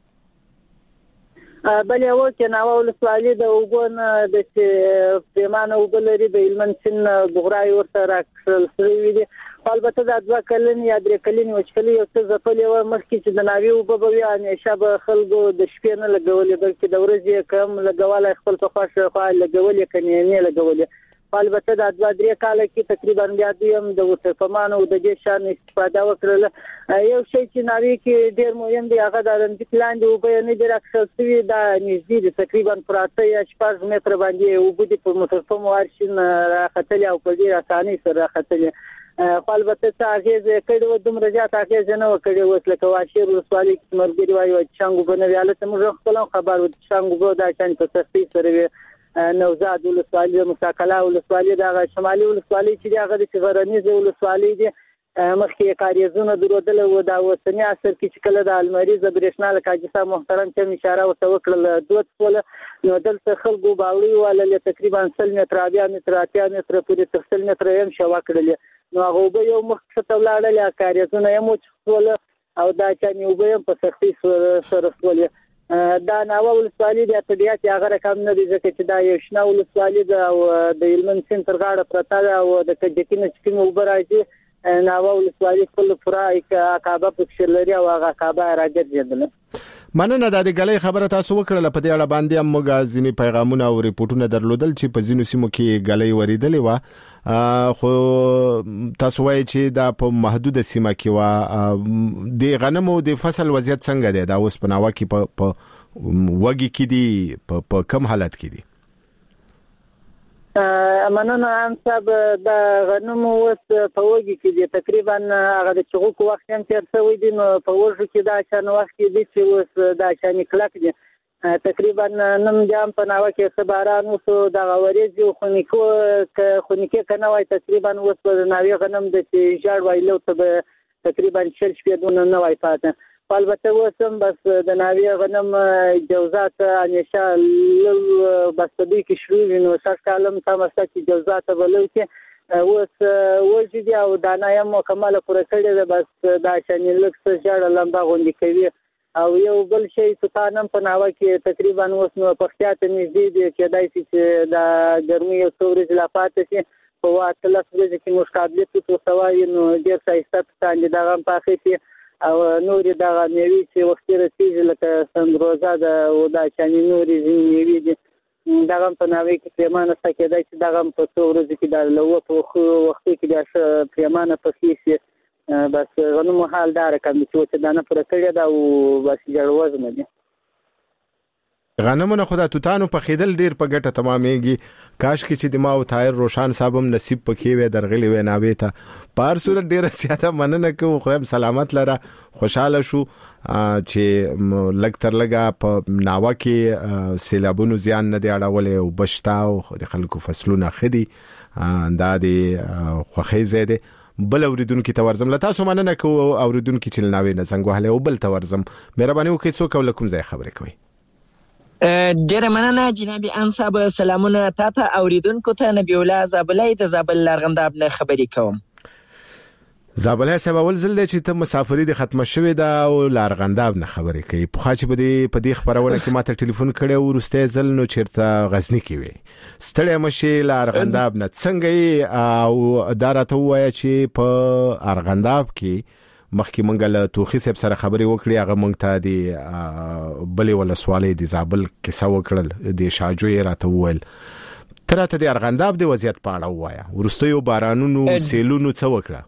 Speaker 7: بل یو چې ناوه ولسوالۍ د وګون د پیمانه وګلري د هلمند سیند بغرای ورته راکړل شوی دي البته دا دوه کلن یا درې کلن وچکالي یو څه ځپلې و مخکې چې د ناوی وبوي همیشه به خلکو د شپې نه لګولې بلکې د ورځې کم لګولای خپل په خوښه خو لګولې کني نه لګولې البته دا دوه درې کال کې تقریبا بیا دیم د وسفمانو د دې شان استفاده وکړل یو شی چې ناوی کې ډیر مهم دی هغه د رنځ پلان دی او به نه درکښل شوی دا نږدې تقریبا پراته یا شپږ متر باندې او بده په متفهم ورشن راختلی او په ډیر اساني سره راختلی البته تاسو کډو دومره زیات اخیز نه وکړي وسله کواشیر ولسوالۍ کې مرګري وایي چې څنګه بنویاله ته موږ خپل خبر و څنګه به دا څنګه په سختي سره نوزاد ولسوالۍ مساکلا ولسوالۍ د شمالي ولسوالۍ چې هغه د غرنیز ولسوالۍ دي مخکې کاریزونه درودل او د اوسنی عصر کې چې کله د المریزه برېښنا له کاجسا محترم چې اشاره ورته وکړل دوه څول نو دلته خلکو باوري ولا تقریبا سل متر بیا متر اتیا متر پورې تر سل متر هم شوا کړل نو هغه به یو مخ څه ولاړل کاریزونه یې مو څول او دا چې یو به په سختي سره سول دا ناوه ولسوالي د طبيعت هغه رقم نه دي ځکه چې دا یو شنه ولسوالي ده او د هلمند سیند تر غاړه پرته ده او د کجکي نه چې کوم اوبه راځي ناوه ولسوالي خپل پوره عقابه پکښې لري او هغه عقابه راګرځېدله.
Speaker 5: مننه د دې غلې خبره تاسو وکړه په دې اړه باندې هم موږ ځینې پیغامونه او ریپورتونه درلودل چې په ځینو سیمو کې غلې وریدلې و خو تاسو وایي چې دا په محدوده سیمه کې و د غنمو د فصل وضعیت څنګه دی دا اوس په ناوه کې په وګي کې دی په کم حالت کې دی؟
Speaker 7: مننه ان صاحب د غنمو اوس په وګي کې دي تقریبا هغه د چغوک وخت هم تیر شوی دی نو په وژو کې دا چانه وخت کې دي چې اوس دا چانه کلک دي تقریبا نن جام په ناوه کې سباران اوس د غوریزي خونیکو خونیکه کنه وای تقریبا اوس په ناوی غنم د جړ وایلو ته تقریبا شل شپې دونه نه وای پاتې البته وسم بس د ناوی غنم جوزات انشاء الله بس دې کې شروع نو سات کالم تماسه کې جوزات ولو کې اوس وځي او دانا یې مکمل پوره کړی ده بس دا شنه لکس جړ لمبا غونډي کوي او یو بل شی ستانم په ناوه کې تقریبا اوس نو پختیات نږدې دي چې دای چې دا ګرمي او سورج لا پاتې شي په واټ لاس ورځې کې مشکابلیت څه سوای نو ډیر سایسته ستاندې دا غم پاخې شي او نورې دغه میوې چې وختي رسېږي لکه سندروزه ده او دا چانې نورې ځینې میوې دي دغه هم په ناوې کې پرېمانه سته کېدای چې دغه هم په څو ورځو کې دا له اووه په وختي کې بیا ښه پرېمانه پخې شي بس غنمو حال دا رقم دي چې اوس دانه پوره کړې ده او بس جړ وزنه دي.
Speaker 5: غنمونه خدا توتانو په خیدل ډیر په ګټه تمامېږي کاش کې چې د ما او طاهر روشان صاحب هم نصیب پکې وي درغلي وي ناوې ته په هر صورت ډیره زیاته مننه کوم خدای سلامت لره خوشاله شو چې لږ تر لږه په ناوه کې سیلابونو زیان نه دی اړولې او بشتا او د خلکو فصلونه خدي دا د خوخې زیاده بل اوریدونکو ته ورزم لته سو مننه کو اوریدونکو چې ناوې نه څنګه وهله او بل ته ورزم مهرباني وکړئ څوک ولکم ځای خبرې کوي.
Speaker 8: ډیره مننه جناب انصاب سلامونه تاسو اوریدونکو ته نبی الله زابلای د زابل لارغنداب نه خبرې کوم.
Speaker 5: زابلای سباول زل چې ته مسافری د ختمه شوې ده او لارغنداب نه خبرې کوي په خاطر په دې په دې خبرونه کې ماته ټلیفون کړي او ورسته زل نو چیرته غزنی کې وي ستړی مشي لارغنداب نه څنګه او دارته وایي چې په ارغنداب کې مخکې مونږ له توخي صاحب سره خبرې وکړې هغه مونږ ته د بلې ولسوالۍ د زابل کیسه وکړل د شاجوی راته وویل ترته د ارغنداب د وضعیت په اړه وایا ورسته یو بارانونو سیلونو څه وکړه.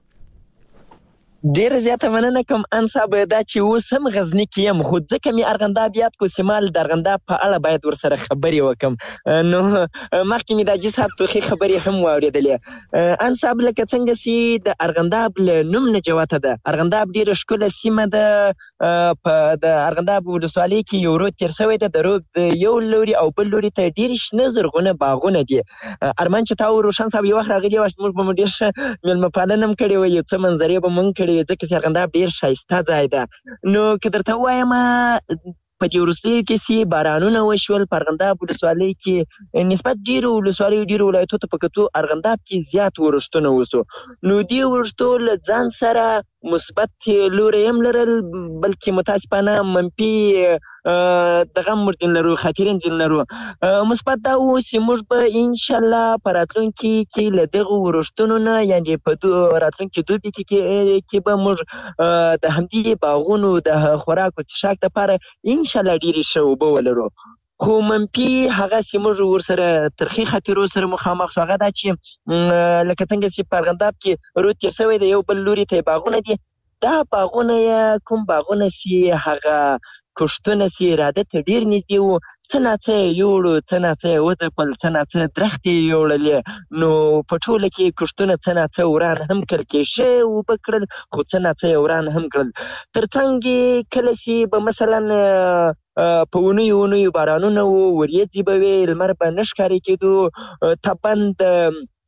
Speaker 8: ډیر زیاته مننه کوم انصاب دا چې اوس هم غزنی کې یم خو ځکه مې ارغنداب یاد کو سیمال د ارغنداب په اړه باید ورسره خبرې وکم نو مخکې مې د جی صاحب توخي خبرې هم واورېدلې انصاب لکه څنګه چې د ارغنداب له نوم نه جوته ده ارغنداب ډیره ښکلې سیمه ده په د ارغنداب ولسوالۍ کې یو رود تیر شوی ده د رود یو لوري او بل لوري ته ډیر شنه زرغونه باغونه دي ارمان چې تاسو روشن صاحب یو وخت راغلی واش موږ به ډیر مېلمه پالنه هم کړې وي څه منظرې به مونږ کړې ځکه چې ارغنداب ډیر ښایسته ځای ده نو که درته وایم په دې وروستیو کې چې بارانونه وشول په ارغنداب ولسوالۍ کې نسبت ډیرو ولسوالیو ډیرو ولایتو ته په کتو ارغنداب کې زیات ورښتونه وسو نو دې ورښتو له ځان سره مثبت لوري هم لرل بلکې متاسفانه منفي دغه مردین لرو خاطرین دین لرو مثبت دا و چې موږ به ان شاء الله په راتلونکي کې له دغه ورښتونو نه یعنی په راتلونکي دوبي کې کې به موږ د همدې باغونو د خوراک او څښاک لپاره ان شاء الله ډیرې ښه اوبه ولرو خو منفي هغه چې موږ ورسره ترخی خاطرو سره مخامخ شو هغه دا چې لکه څنګه چې په ارغنداب کې رود تیر شوی دی یو بل لوري ته باغونه دي دا باغونه کوم باغونه چې هغه کښتونه چې اراده ته ډیر نږدې وو څه ناڅه یې یوړو څه ناڅه یې ودرپل څه ناڅه درختې یې یوړلې نو په ټوله کې کښتونه څه ناڅه وران هم کړل کېښه اوبه کړل خو څه ناڅه یې وران هم کړل تر څنګ کله چې به مثلا په اونیو اونیو بارانونه وو وریځې به وې لمر به نه ښکارې کېدو طبعا د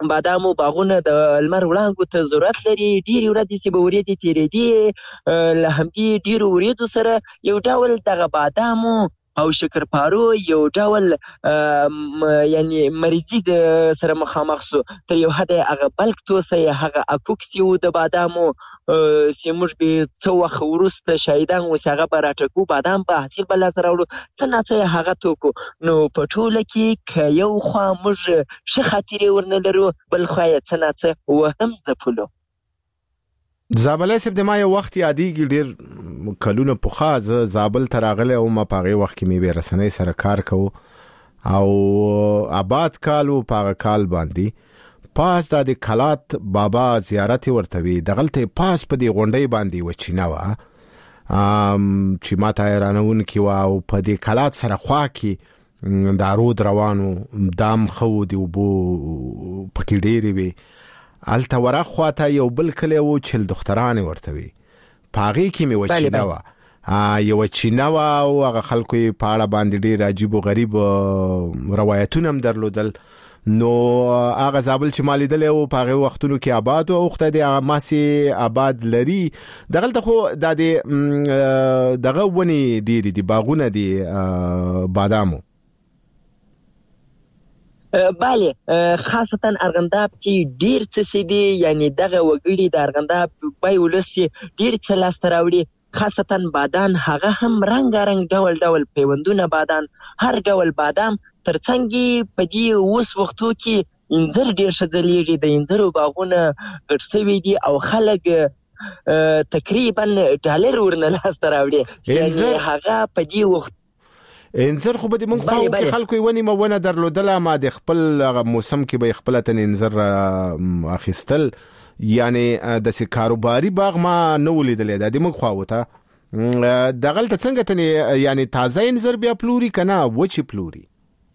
Speaker 8: بادامو باغونه د لمر وړانګو ته ضرورت لري. ډېرې ورځې چې به وریځې تېرېدي له همدې ډېرو وریځو سره یو ډول دغه بادامو او شکرپارو یو ډول یعنی مریضي سره مخامخ سو. تر یو حده هغه بلک توسه هغه اکوکس یو د بادامو چې موږ به څه وخت وروسته شاهدان اوس هغه به راټکو بادام به حاصل به لاسته راوړو څه ناڅه هغه توکو. نو په ټوله کې که یو خوا موږ ښه خاطرې ورنه لرو بل خوا یې څه ناڅه وهم ځپلو.
Speaker 5: زابلای صاحب د ما یو وخت یادېږي ډېر کلونه پخوا زه زابل ته راغلی وم په هغې وخت کې مې بې رسنۍ سره کار کوو او آباد کال و په هغه کال باندې پاس دا د کلات بابا زیارت ورته وي دغلته پاس په دې غونډۍ باندې یوه چینه وه چې ما ته حیرانونکې وه او په دې کلات سره خوا کې دا رود روان و دام ښه و د اوبو پکې ډېرې وې. الته ورخ خواته یو بل کلی و چل دخترانې ورته وي په هغې کې مې یوه چینه وه یوه چینه وه او هغه خلکو یې په اړه باندې ډېر عجیب و غریب روایتونه هم درلودل. نو هغه زابل چې ما لیدلی و په هغې وختونو کې آباد و او خدای دې ماسې آباد لري. دغلته خو دا د دغه ونې ډېرې دي باغونه دي بادامو.
Speaker 8: بله خاصتا ارغنداب کې ډیر څه دي یعنی دغه وګړي د ارغنداب بای ولس ډیر څه لاسته راوړي. خاصتا بادان هغه هم رنګارنګ ډول ډول پیوندونه بادان هر ډول بادام ترڅنګ په دې اوس وختو کې انځر ډیر ښه ځلیږي. د انځرو باغونه غټ سوي دي او خلک تقریبا ډالر ورنه لاسته راوړي. یعنی هغه په دې وخت
Speaker 5: انځر خو به د مونږ خواو کې خلکو یې ونې مونه درلودله ما د خپل موسم کې به خپله تن انځر اخیستل یعنی داسې کاروباري باغ ما نه ولیدلی دا د مونږ خواو ته دغلته څنګه تنې یعنی تازه انځر بیا پلوري که نه وچې پلوري؟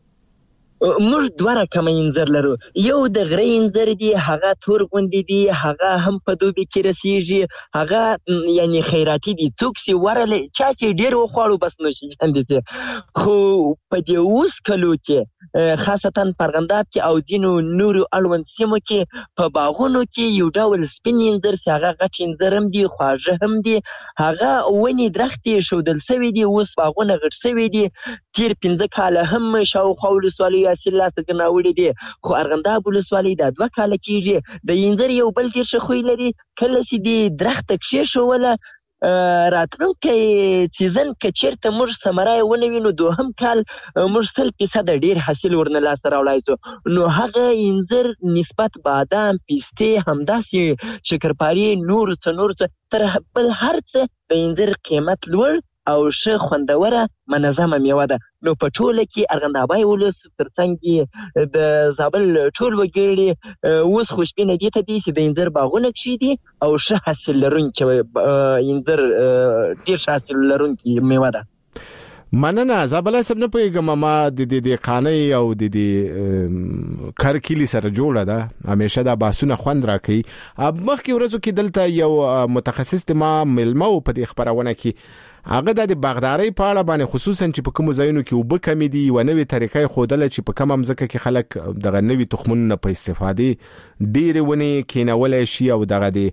Speaker 8: موږ دوه رقمه انځر لرو. یو د غره انځر دی هغه تور غوندې دی هغه هم په دوبي کې رسیږي هغه یعنی خیراتي دی څوک چې ورله چا چې ډېر وخوړو بس نو شي ځندې سي. خو په دې اوس کلو کې خاصتا په ارغنداب کې او ځینو نورو اړوند سیمو کې په باغونو کې یو ډول سپین انځر چې هغه غټ انځر هم دي خواږه هم دي هغه ونې درختې ښودل سوي دي اوس باغونه غټ سوي دي. تیر پنځه کاله هم شاوخوا ولسوالۍ حاصل لاسته ګناوړي دي خو ارغنداب ولسوالۍ دا دوه کاله کېږي. د انځر یو بل ډېر ښه خوی لري کله چې دې درخته کښېښوله راتلونکی سیزن که چېرته موږ ثمره یې ونه وینو دوهم کال موږ سل فیصده ډېر حاصل ورنه لاسته راوړی سو. نو هغه انځر نسبت بادام پیستې همداسې شکرپاري نور څه نور څه تر بل هر څه د انځر قیمت لوړ او ښه خوندوره منظمه میوه ده. نو په ټوله کې ارغندابای ولس ترڅنګ د زابل ټول وګړي اوس خوشبینه دي ته دي چې د انځر باغونه کښې دي او ښه حاصل لرونکي انځر ډېر ښه حاصل لرونکي میوه ده.
Speaker 5: مننه زابلای صاحب نه پوهېږم ما د دې قانۍ او د دې کرکیلي سره جوړه ده همیشه دا بحثونه خوند راکوي. مخکې ورځو کې دلته یو متخصص د ما مېلمه و په دې خپرونه کې هغه د باغدارۍ په اړه باندې خصوصا چې په کومو ځایونو کې اوبه کمې دي یوه نوې طریقه یې ښودله چې په کومه مځکه کې خلک دغه نوي تخمونو په استفادې ډېرې ونې کېنولی شي او دغه د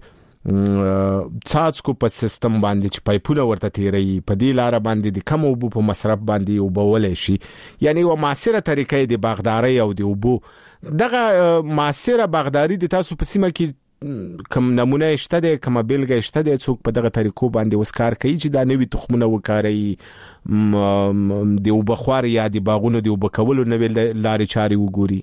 Speaker 5: څاڅکو په سیستم باندې چې پایپونه ورته تیروي په دې لاره باندې د کم اوبو په مصرف باندې اوبولی شي. یعنی یوه معاصره طریقه یې د باغدارۍ او د اوبو دغه معاصره باغداري د تاسو په سیمه کې کم نمونه شته دی کومه بیلګه شته دی څوک په دغه طریقو باندې اوس کار کوي چې دا نوي تخمونه وکاروي د اوبه خوار یا د باغونو د اوبه کولو نوې لارې چارې وګوري؟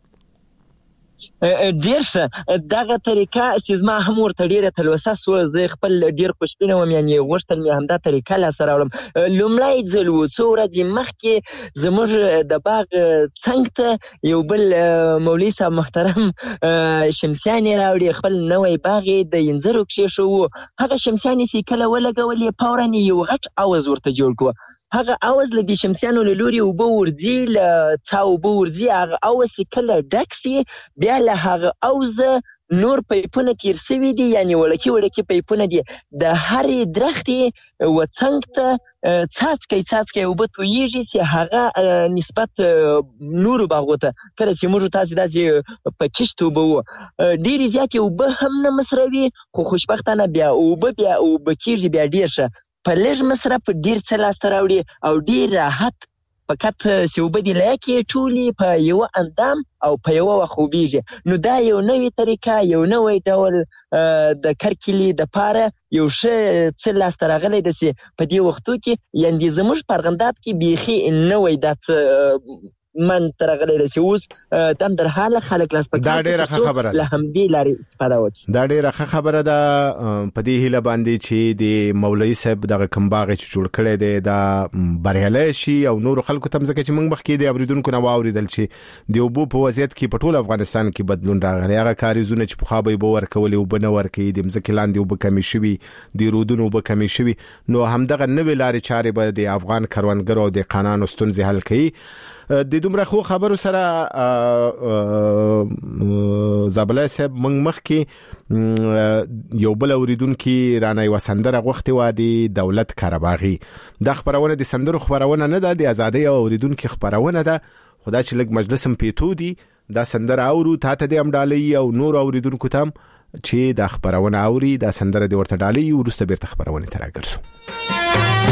Speaker 8: ډیر ښه دغه طریقه چې زما هم ورته ډیره تلوسه سوه زه خپل ډیر خوشبینه وم یعنې غوښتل مې همدا طریقه لاسته راوړم. لومړی ځل و څو ورځې مخکې زموږ د باغ څنګ ته یو بل مولوي صاحب محترم شمسیانې راوړي خپل نوی باغ یې د انځرو کښېښوو. هغه شمسیانې چې کله ولګولې فورا یو غټ عوض ورته جوړ کړو هغه اوز له د شمسیانو له لوري اوبه ورځي له څا اوبه ورځي هغه اوز چې کله ډک سي بیا له هغه اوز نور پیپونه تیر سوي دي یعنی وړکي وړکي پیپونه دي د هرې درختې وڅنګ ته څاڅکی څاڅکی اوبه تویږي چې هغه نسبت نورو باغو ته کله چې موږ تاسې داسې په کښت اوبه وو ډېرې زیاتې اوبه هم نه مصروي خو خوشبختانه بیا اوبه بیا اوبه کېږي بیا ډېر ښه په لږ مصرف ډېر څه لاسته راوړي او ډېر راحت فقط چې اوبه دې لایقې ټولې په یوه اندام او په یوه وخت اوبېږي نو دا یو نوې طریقه یو نوی ډول د کرکلي دپاره یو ښه څه لاسته راغلی ده چې په دې وختو کې یعنې زموږ په ارغنداب کې بیخي نوی دا څه منځته راغلی ده چې اوس دم در حاله خلک لاس په کار کوي له همدې لارې استفاده وکړي.
Speaker 5: دا ډېره ښه خبره ده په دې هیله باندې چې د مولوي صاحب دغه کوم باغ چې جوړ کړی دی دا بریالی شي او نورو خلکو ته هم ځکه چې موږ مخکې د اورېدونکو نه واورېدل چې د اوبو په وضعیت کې په ټول افغانستان کې بدلون راغلی هغه کاریزونه چې پخوا به یې اوبه ورکولې اوبه نه ورکوي د مځکې لاندې اوبه کمې شوي د رودونو اوبه کمې شوي نو همدغه نوې لارې چارې به د افغان کروندګرو او دهقانانو ستونزې حل کوي. د دومره خو خبرو سره زابلای صاحب موږ مخکې یو بل اوریدونکو رانه یو سندره غوښتې وه د دولت کارباغي دا خبرونه د سندرو خبرونه نه ده د ازادۍ او اوریدونکو خبرونه ده خدا چې لږ مجلس هم پیتو دي دا سندره اورو تا ته د هم ډالۍ او نور اوریدونکو ته چې دا خبرونه اوري دا سندره د ورته ډالۍ وروسته بیرته خبرونه ته راګرځو.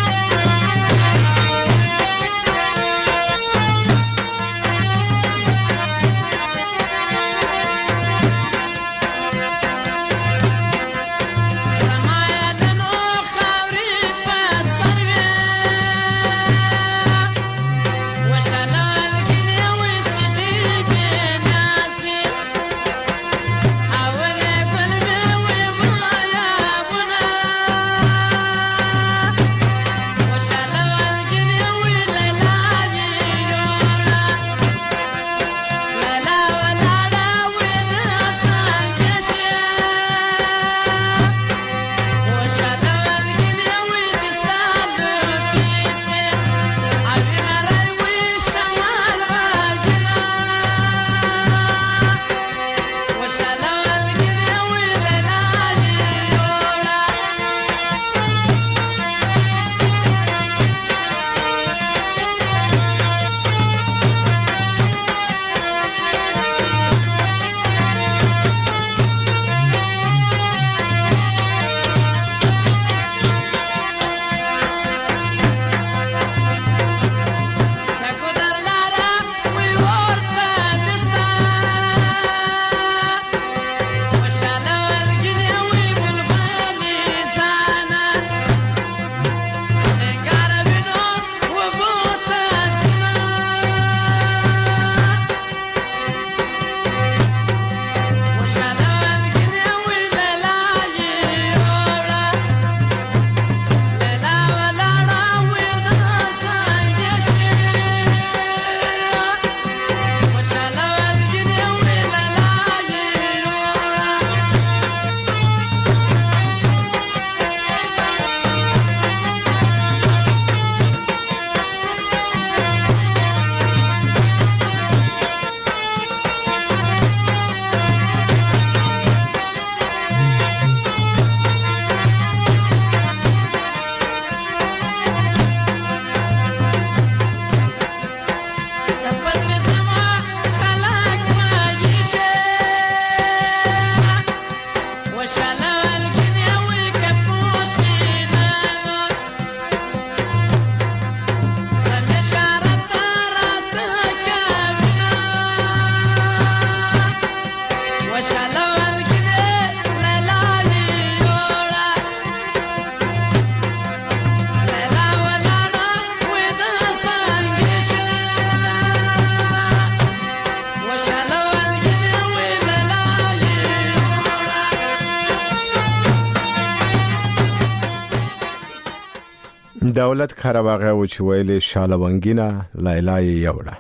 Speaker 5: دولت کارباغه و چې ویلې شالونګینا لایلای یوړه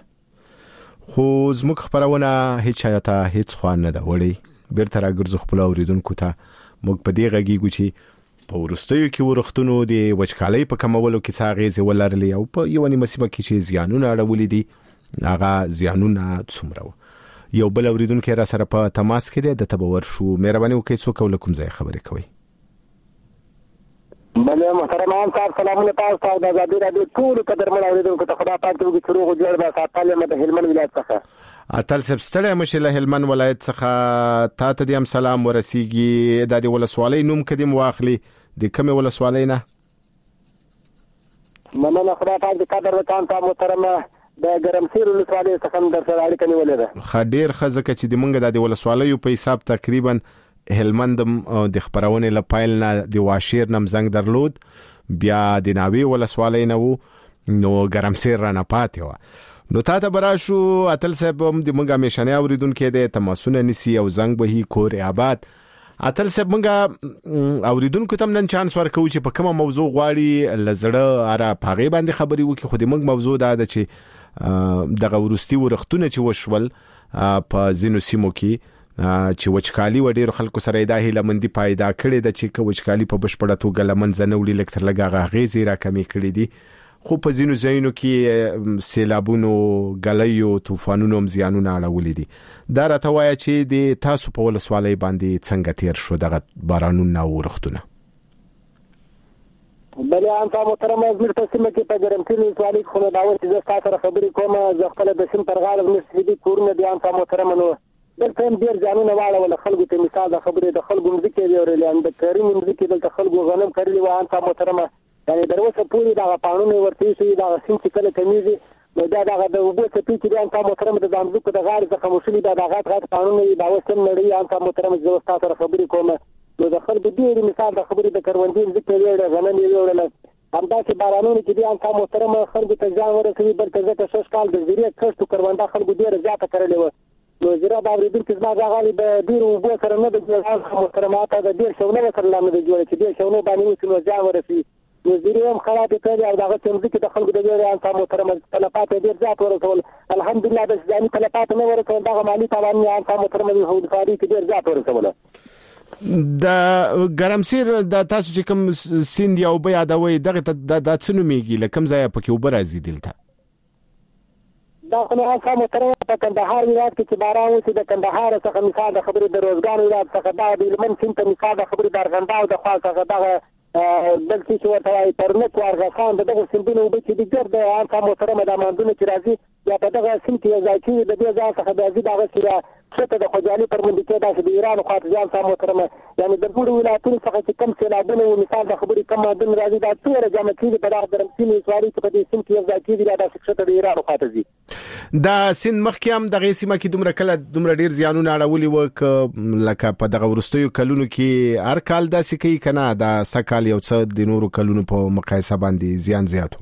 Speaker 5: خو زموږ خبرونه هیڅ چاته هیڅ خو نه دا وړي بیرته راګرځو خپل اوریدونکو ته موږ په دې غږیږو چې په ورستیو کې ورختونو د وچکالۍ په کمولو کې څه اغیزې ولرلې او په یو نیمه سیمه کې چې زیانونه اړولې دي هغه زیانونه څومره یو بل اوریدونکو را سره په تماس کې دی د تبور شو مهرباني وکړئ څوک ولکم ځای خبرې کوي
Speaker 9: بله محترمان صاحب سلامونه تاسو ته د ازادي راډیو ټول قدرمن اوریدونکو ته خدا پاک دې شروع جوړ به ساتل د هلمند ولایت څخه
Speaker 5: اتل سبستړی مشه له هلمند ولایت څخه تا ته دې هم سلام ورسیږي د دې ولسوالۍ نوم کدیم واخلي د کومه ولسوالۍ نه
Speaker 9: مننه خدا پاک دې قدر وکړم تاسو محترمه د ګرمسیر ولسوالۍ څخه در سره اړیکه نیولې ده
Speaker 5: خډیر خزکه چې د مونږ د ولسوالۍ په حساب تقریبا هلمند د خبرونه لپایل نه د واشیر نم زنګ درلود بیا د ناوی ولسوالۍ نه وو نو ګرمسیر را نه پاتې و نو تا ته براشو اتل صاحب د مونږه مشانه اوریدونکو د تماسونه نسی او زنګ به کور آباد اتل صاحب مونږه اوریدونکو تم نن چانس ورکو چې په کومه موضوع غواړي لزړه اره پاغي باندې خبري وکي خو د مونږ موضوع دا ده چې دغه ورستي ورختونه چې وشول په زینو سیمو کې چې وچکالي و ډیر خلکو سره د هیلمندي پایدا کړي د چې وچکالي په بشپړه توګه لمن زنولې لکتر لګا غیزي را کمی کړي دي خو په زینو زینو کې سیلابونو غلیو طوفانونو زیانونه اړولې دي دا راته وایي چې د تاسو په ولسوالۍ باندې څنګه تیر شو دغه بارانونه او ورختونه
Speaker 9: بله ان تاسو محترم زموږ په سیمه کې په ګرمسیر ولسوالۍ کې خو دا و چې زه تاسو سره خبرې کوم زه خپل د سیم پر غاړه مستفیدي کورونه دي ان تاسو محترم نو دلته ډیر ځانونه واړه ول خلکو ته مثال د خبرې د خلکو مزکې دی اورل ان د کریم مزکې د خلکو غنم کړلی و ان تاسو محترم یعنی دروسه پوری دا قانون ورته شي دا سیم چې کله کمیږي نو دا دا د وګړو ته چې ان تاسو محترم د ځانځکو د غاړې څخه مشلي دا د غاټ غاټ قانون دا وسم نړۍ ان تاسو محترم زه تاسو سره خبرې کوم نو د خلکو ډیر مثال د خبرې د کروندین ذکر دی غنم یې وړل همدا چې بارانونه چې دي ان تاسو محترم خلکو ته ځان ورسوي بلکې ځکه شش کال د زیری کښتو کروندې خلکو ډیر زیاته کړلې و نو زیرا د اوریدونکو ځما غالي د ډیر وګړو سره نه د ځان محترمات د ډیر شونه سره لامل دی جوړ چې ډیر شونه باندې وسنو ځان ورسوي نو زیری هم خراب کړی او دغه څنګه چې د خلکو د ډیر ان تاسو محترم طلبات ډیر زیات ورکول الحمدلله د ځاني طلبات نه ورکول دغه مالی تاوان نه ان تاسو محترم د هودکاري کې ډیر زیات ورکول
Speaker 5: د ګرمسیر د تاسو چې کوم سیند یو بیا دا وای دغه د څنو میږي لکم ځای پکې وبر ازي دلته
Speaker 9: دا خو نه تاسو محترم په کندهار ولایت کې چې باران وشي د کندهار څخه مثال د خبرې د روزګار ولایت څخه دا د لمن سیند ته مثال د خبرې د ارغنداو د خوا څخه دغه بلکې چې ورته وايي پرنک ورغخان دغه سیندونه وب چې د ګرد ان تاسو محترم د ماندونه چې راځي یا په دغه سیند کې ځای چې د دې ځای څخه د ازي دغه سره څه د خوجالي پر مندي کې د ایران خو ځان تاسو محترم یعنی د ټول ولایتونو څخه چې کم سیلابونه مثال د خبرې کم ماندون راځي دا ټول جمع کیږي په دغه درمسین سواري چې په دې سیند کې ځای کې د څه د ایران خو ته ځي
Speaker 5: دا سین مخکې هم دغه سیمه کې دومره کله دومره ډیر زیانونه اړولي و لکه په دغه ورستیو کلونو کې هر کال داسې کوي کنه دا سکال یو څه د نورو کلونو په مقایسه باندې زیان زیاتو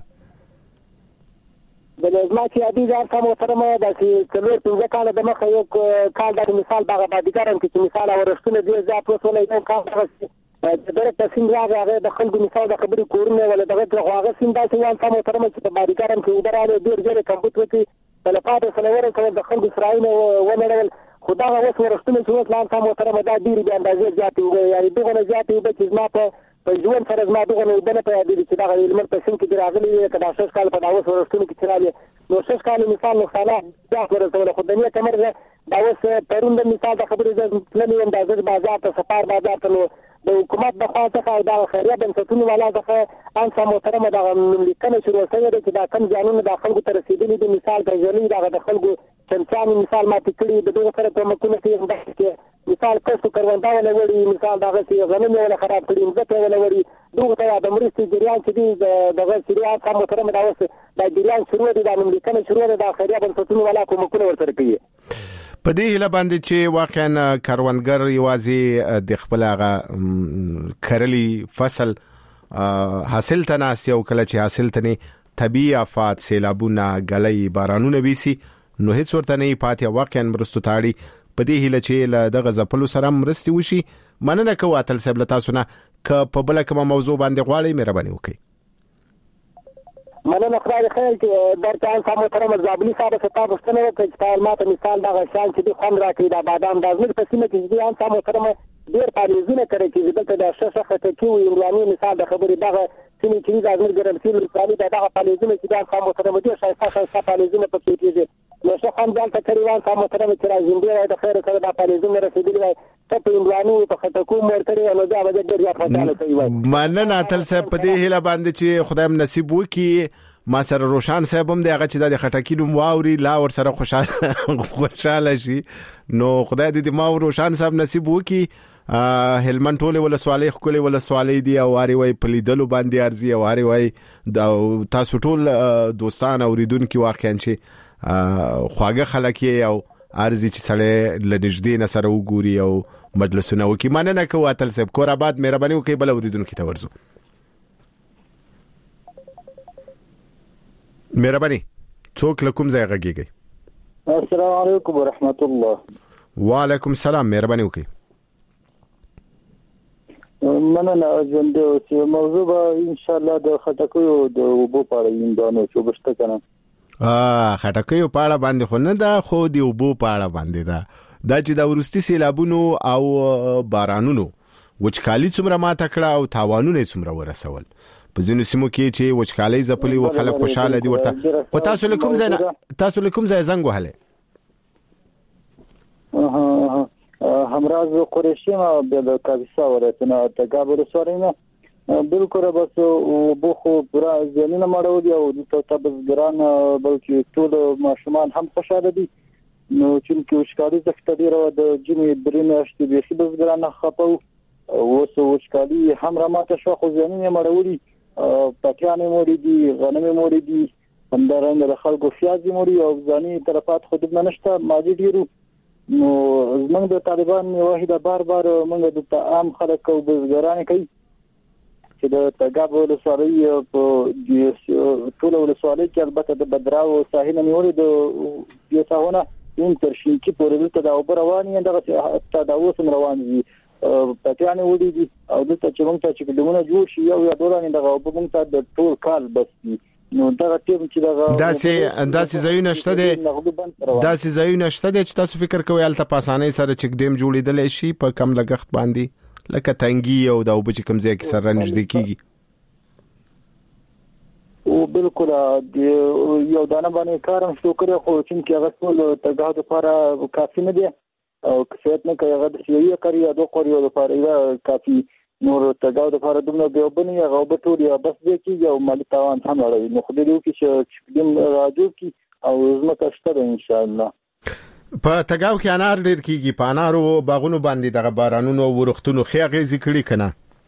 Speaker 9: د لازمه چې ادي ځان کوم محترمه د چې کلور څنګه کال د مخه یو کال د مثال باغ بادیګرم کې مثال ورښتونه دی زیات وسولې یو کال د درته څنګه هغه د خلکو مثال د خبرې کورونه ولا دغه هغه څنګه داسې وان کوم محترمه چې په بادیګرم کې ودراله ډیر ډیر کمپیوټر کې تلفات سلوره کول د خلکو اسرائیل ونړل خدا هغه ورښتونه چې وسلام کوم محترمه دا ډیر د اندازې زیات وي یعنی دغه زیات وي چې ما په په ژوند سره زما دغه نه بنه په دې چې دا علم په سم کې راغلي کدا شش کال په داوس ورښتونه کې چرالي نو شش کال مثال نو خاله دا ورسول خو دنیا کمرغه داوس پروند مثال د خبرې د پلان اندازې بازار ته سفر بازار ته د حکومت د خوا څخه د خیریه بنسټونو والا څخه ان سم محترمه د مملکت شروع شوی دی چې دا کم ځانونه د خلکو ته رسیدلي دي مثال د ځلې د خلکو څنګه مثال ما تکړي د دغه سره په مکونه کې مثال کښتو کروندې ولا وړي مثال دغه سي غنم ولا خراب کړي مزته ولا وړي دغه ته د مرستې جریان چې دی دغه سریعت سم محترمه دا وس د جریان شروع دی د مملکت شروع دی د خیریه بنسټونو والا کوم مکونه ورسره کوي
Speaker 5: په دې هله باندې چې واقعا کاروانګر یوازې د خپل هغه کرلی فصل حاصل تناسي او کله چې حاصل تني طبيعي آفات سیلابونه غلې بارانونه ویسي نو هیڅ ورته نه پاتې واقعا مرستو تاړي په دې هله چې له دغه ځپلو سره مرستي وشي مننه کوه اتل صاحب له تاسو نه ک په بل کومه موضوع باندې غواړئ مهرباني وکړئ
Speaker 9: مننه خدای خیر چې درته سم محترم زابلی صاحب څخه تاسو څنګه وکړئ چې ماته مثال دا شان چې د خوند راکړي دا بادام د زموږ په سیمه کې دي ان سم محترم ډېر پالیزونه کړی چې دلته د شخص خطکی او امراني مثال د خبرې دغه سیمې چې د ازمیر ګرمسیر لسوالي دغه پالیزونه چې دا خام محترم ډېر ښایسته ښایسته پالیزونه پکې کېږي نو ښه هم ځان ته کړي خام محترم چې راځي وای د خیر سره دا پالیزونه رسېدلي وای ته په امراني په خطکو مور کړی نو دا به ډېر زیات خوشاله کوي وای
Speaker 5: مننه اتل صاحب په دې هیله باندې چې خدای نصیب وکړي ما سره روشان صاحب هم دی هغه چې د خټکی نوم واوري لا ور سره خوشاله خوشاله شي نو خدای دې ما روشان صاحب نصیب وکړي هلمند ټول ولسوالۍ خپل ولسوالۍ دی او واري وای پلیدلو باندې ارزي او واري وای د تاسو ټول دوستان اوریدونکو واقعا چې خواږه خلک او ارزي چې سړی لنږدې نه سره وګوري او مجلسونه وکي مننه کوم اتل صاحب کور آباد مهرباني وکړئ بل اوریدونکو ته ورزو مهرباني څوک لکم ځای غږیږي
Speaker 3: السلام علیکم ورحمت الله
Speaker 5: وعلیکم السلام مهرباني وکړئ
Speaker 3: مننه ژوند او موضوع به ان شاء الله د خټکیو د وبو په اړه یندانو چې وبشته کنه
Speaker 5: ا خټکیو په اړه باندې خو نه دا خو دی وبو په اړه باندې دا دا چې د ورستي سیلابونو او بارانونو وچکالي څومره ماته کړه او تاوانونه څومره ورسول په ځینو سیمو کې چې وچکالي زپلي او خلک خوشاله دي ورته خو تاسو لکم ځای تاسو لکم ځای زنګ وهله
Speaker 3: همراز قریشی ما به کاویسا ورته ته گابر سورینا بالکل بس وبو خو پورا ځینې مړو او د تبزګران بلکې ټول ماشومان هم خوشاله دي نو چې وچکالي زفت ډیره د جمعې درینه شته به بزګران خپو اوس وچکالي هم راماته شو خو ځینې مړو پټیانې موري دي غنمې موري دي همدارنګه د خلکو فیاضي موري او ځاني طرفات خود نه نشته ماجی ډیرو نو زمونږ د طالبان واحده بار بار موږ د عام خلک او بزګران کوي چې د تګاب ولسوالۍ په ټول ولسوالۍ کې البته د بدراو ساحل نیولې د یو څاونه ان تر شینکی پورې ته دا اوبر رواني دغه حتی دا اوس روان دي پټیانې وړي دي او دلته چې موږ ته چې دمونه جوړ شي یو یا دولانې دغه اوبه موږ ته د ټول کال بس دي نو دغه ټیم چې دغه
Speaker 5: داسې داسې ځایونه شته دي داسې ځایونه شته دي چې تاسو فکر کوئ الته په اسانۍ سره چک ډیم جوړېدلی شي په کم لګښت باندې لکه تنګي او د اوبه چې کوم ځای کې سره نږدې کېږي
Speaker 3: او بالکل یو دانه باندې کارم شو کړی خو چې هغه ټول تګاو لپاره کافي نه دی او کفایت نه کوي هغه د یو کاری یا دوه کاری لپاره کافي نور تګاو لپاره دومره به وبني هغه به ټول یا بس دې کې او مالي تاوان هم لري نو خو دې کې چې دیم راځو کې او زموږ شته ان شاء الله
Speaker 5: په تګاو کې انار ډیر کیږي په انارو باغونو باندې دغه بارانونو ورختونو خېغه ذکر کړي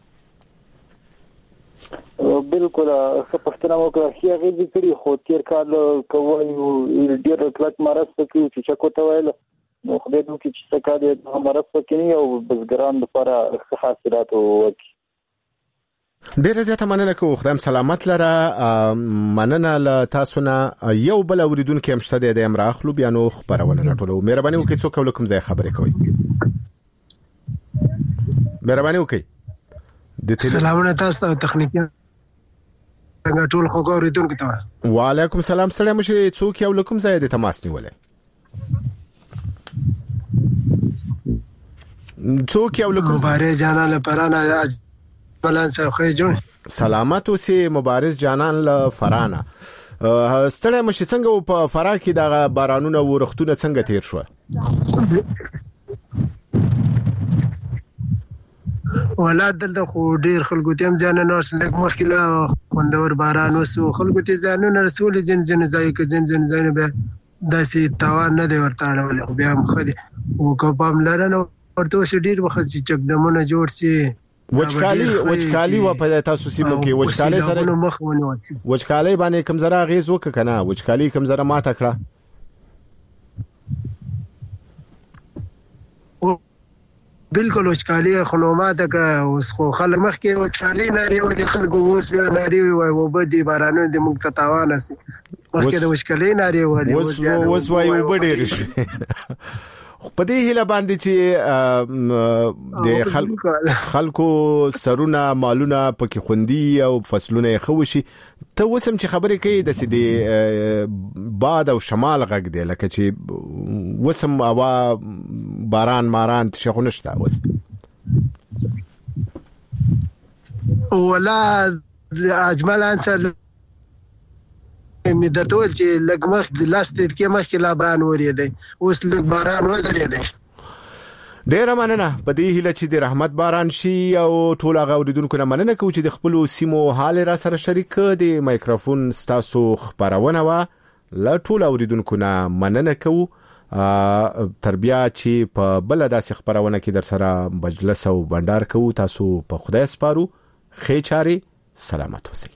Speaker 3: بالکل څه پښتنه وکړه خېغه ذکر خو تیر کال کوي ډیر کلک مرز پکې چې چکو ته وایل نو خدای دې کې چې څه کار دې مرز پکې نه او بزګران لپاره ښه حاصلات وکړي
Speaker 5: ډیره زیاته مننه کوم خدای سلامت لره مننه له تاسو نه یو بل اوریدونکو هم شته د امر اخلو بیا نو خبرونه راټولو مهرباني وکړئ څوک ولکم ځای خبرې کوي مهرباني وکړئ د
Speaker 10: سلامونه تاسو ته تخنیکی څنګه ټول خو اوریدونکو ته
Speaker 5: وعلیکم السلام سلام مشه څوک یو لکم ځای د تماس نیولې څوک یو لکم
Speaker 10: مبارز جانان لپاره بلان څخه جوړ
Speaker 5: سلامت اوسې مبارز جانان له فرانه ستړی مشه څنګه په فرا کې د بارانونو ورختونه څنګه تیر شو
Speaker 10: ولادت دلته خو ډیر خلکو ته هم ځان نه ورسنګ مخکله خوندور باران وسو خلکو ته ځان نه رسول جن جن ځای کې جن جن ځای نه به داسې تاوان نه دی ورته اړول بیا هم خدي او کوم لرنه ورته شو ډیر وخت چې چکدمونه جوړ شي
Speaker 5: وچکالي وچکالي و په تاسو سیمو کې وچکالي سره
Speaker 10: مخ ونیول
Speaker 5: وچکالي باندې کوم زره غیز وک کنه وچکالي کوم زره ماته کړه
Speaker 10: بالکل وچکالي خنومات کړه اوس خو خلک مخ کې وچکالي لري او د خلکو اوس بیا لري او وبدي بارانو د موږ ته تاوان سي مخکې د وچکالي لري او
Speaker 5: اوس اوس وای وبډېر شي په دې هله باندې چې د خلکو خلکو سرونه مالونه پکې خوندي او فصلونه خوشي ته وسم چې خبرې کوي د سدي باد او شمال غږ دی لکه چې وسم اوا باران ماران شخو نشته وس
Speaker 10: ولا اجمل انسر می درته ول چې لږ مخ د لاس دقیقې مخکې لا باران ورېدی اوس لږ باران ودرېدی.
Speaker 5: ډیره مننه. په دې هیله چې د رحمت باران شي او ټول هغه اوریدونکو نه مننه کوم چې د خپل سیمو حال را سره شریک د مایکروفون ستاسو خبرونه وا لا ټول اوریدونکو نه مننه کوم تر بیا چې په بل داسې خبرونه کې در سره مجلس او بندر کوو. تاسو په خدای سپارو. خیر چاري سلامت اوسئ.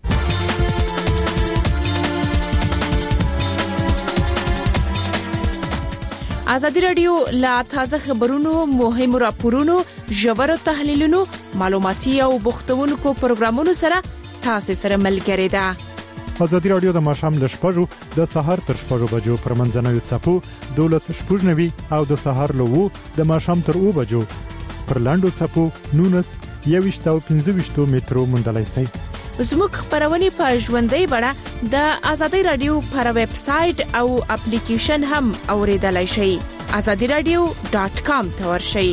Speaker 11: ازادي رادیو لا تازه خبرونو مهم راپورونو ژور تحلیلونو معلوماتي او بوختونکو پروګرامونو سره تاسو سره ملګری ده.
Speaker 12: ازادي رادیو د ماشام ل شپږو د سحر تر شپږو بجو پر منځنوي چپو دولس شپږنوي او د سحر له وو د ماشام تر او بجو پر لاندو چپو نونس یويشتو پنځويشتو مترو مندلای سي.
Speaker 11: زموږ خبرونه په ژوندۍ بڼه د ازادي رادیو پر ویب سټ او اپلیکیشن هم اوریدلای شئ. azadi radio dot com ته ورشئ.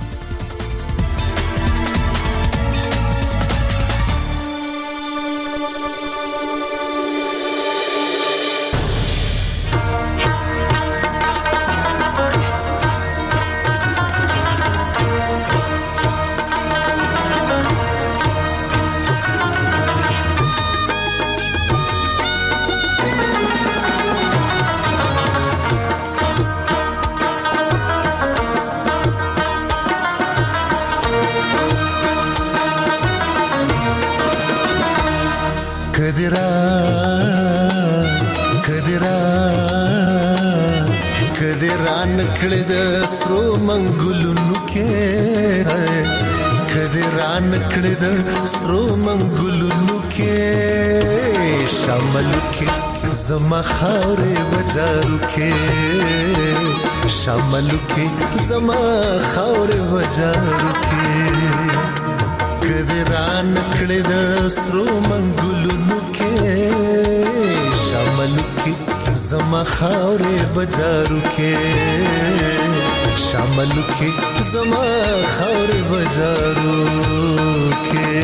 Speaker 13: کړه د سرو منګلونو کې کده ران کړه د سرو منګلونو کې شامل کې زما خاورې وجارو کې شامل کې زما خاورې وجارو کې کده ران کړه د سرو منګلونو کې شامل کې زما خاورې بازارو کې شامل کې زما خاورې بازارو کې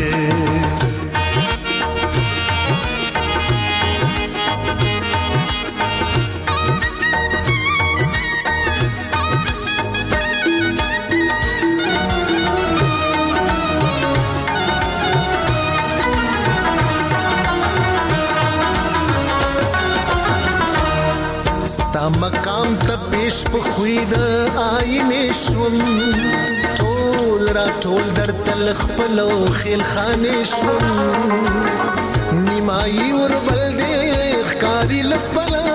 Speaker 13: مقام ته پیش په خوید آینه شوم ټول را ټول در تل خپلو خیل خانه شوم نیمای ور بل دې ښکاری لپلا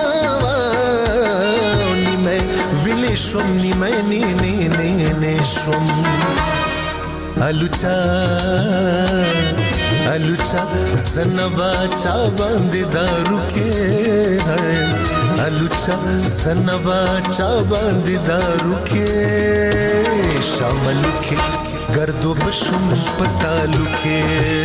Speaker 13: نیمه ویلې شوم نیمه نه نه نه نه شوم الوچا الوچا زنبا چا باندې دارو کې الوچا زنبا چا باندې دارو کې شامل کې گردو بشم پتالو کې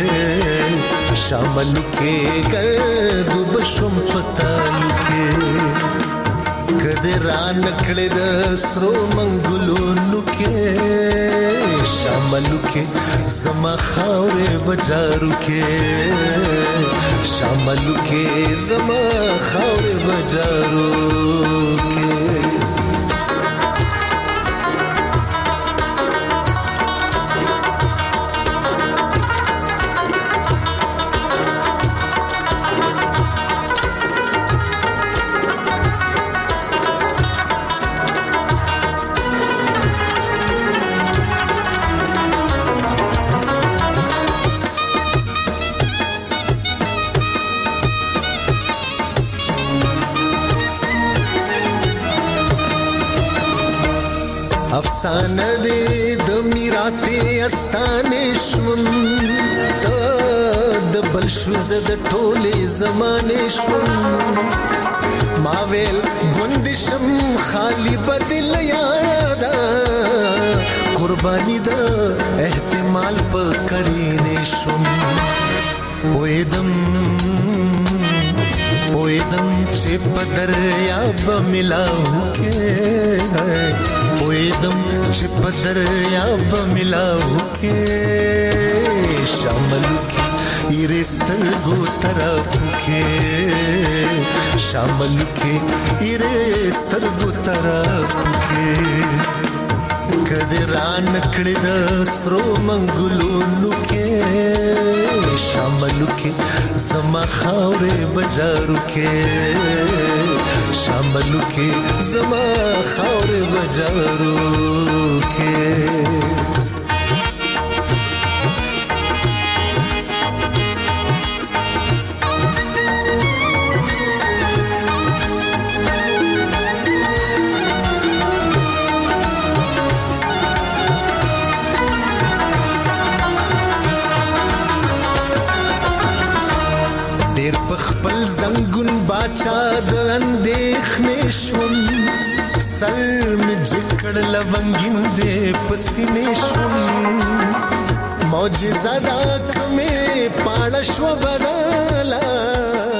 Speaker 13: شامل کې گردو بشم پتالو کې کده ران کړه د سرو منګلونو کې شامل کې زما خاورې بازارو کې شامل کې زما خاورې بازارو کې افسانه دې د میراته استانه شوم ته د بل شو زد ټوله زمانه شوم ما ویل ګوندشم خالی بدل یادا قربانی د احتمال په کرینه شوم وېدم وېدم چې په دریاب ملاو کې وېدم چې په دریاب ملاو کې شامل کې ایرستر گو طرف کې شامل کې ایرستر گو طرف کې کدی ران کړی د سرو منګلونو کې شامل کې زما خاورې بجارو کې شامل کې زما خاورې بجارو کې خپل زنګون باچا د اندېښنې شوم سر مې جکړ لونګین دې پسینې شوم معجزه دا کومې پاړه شو بدلا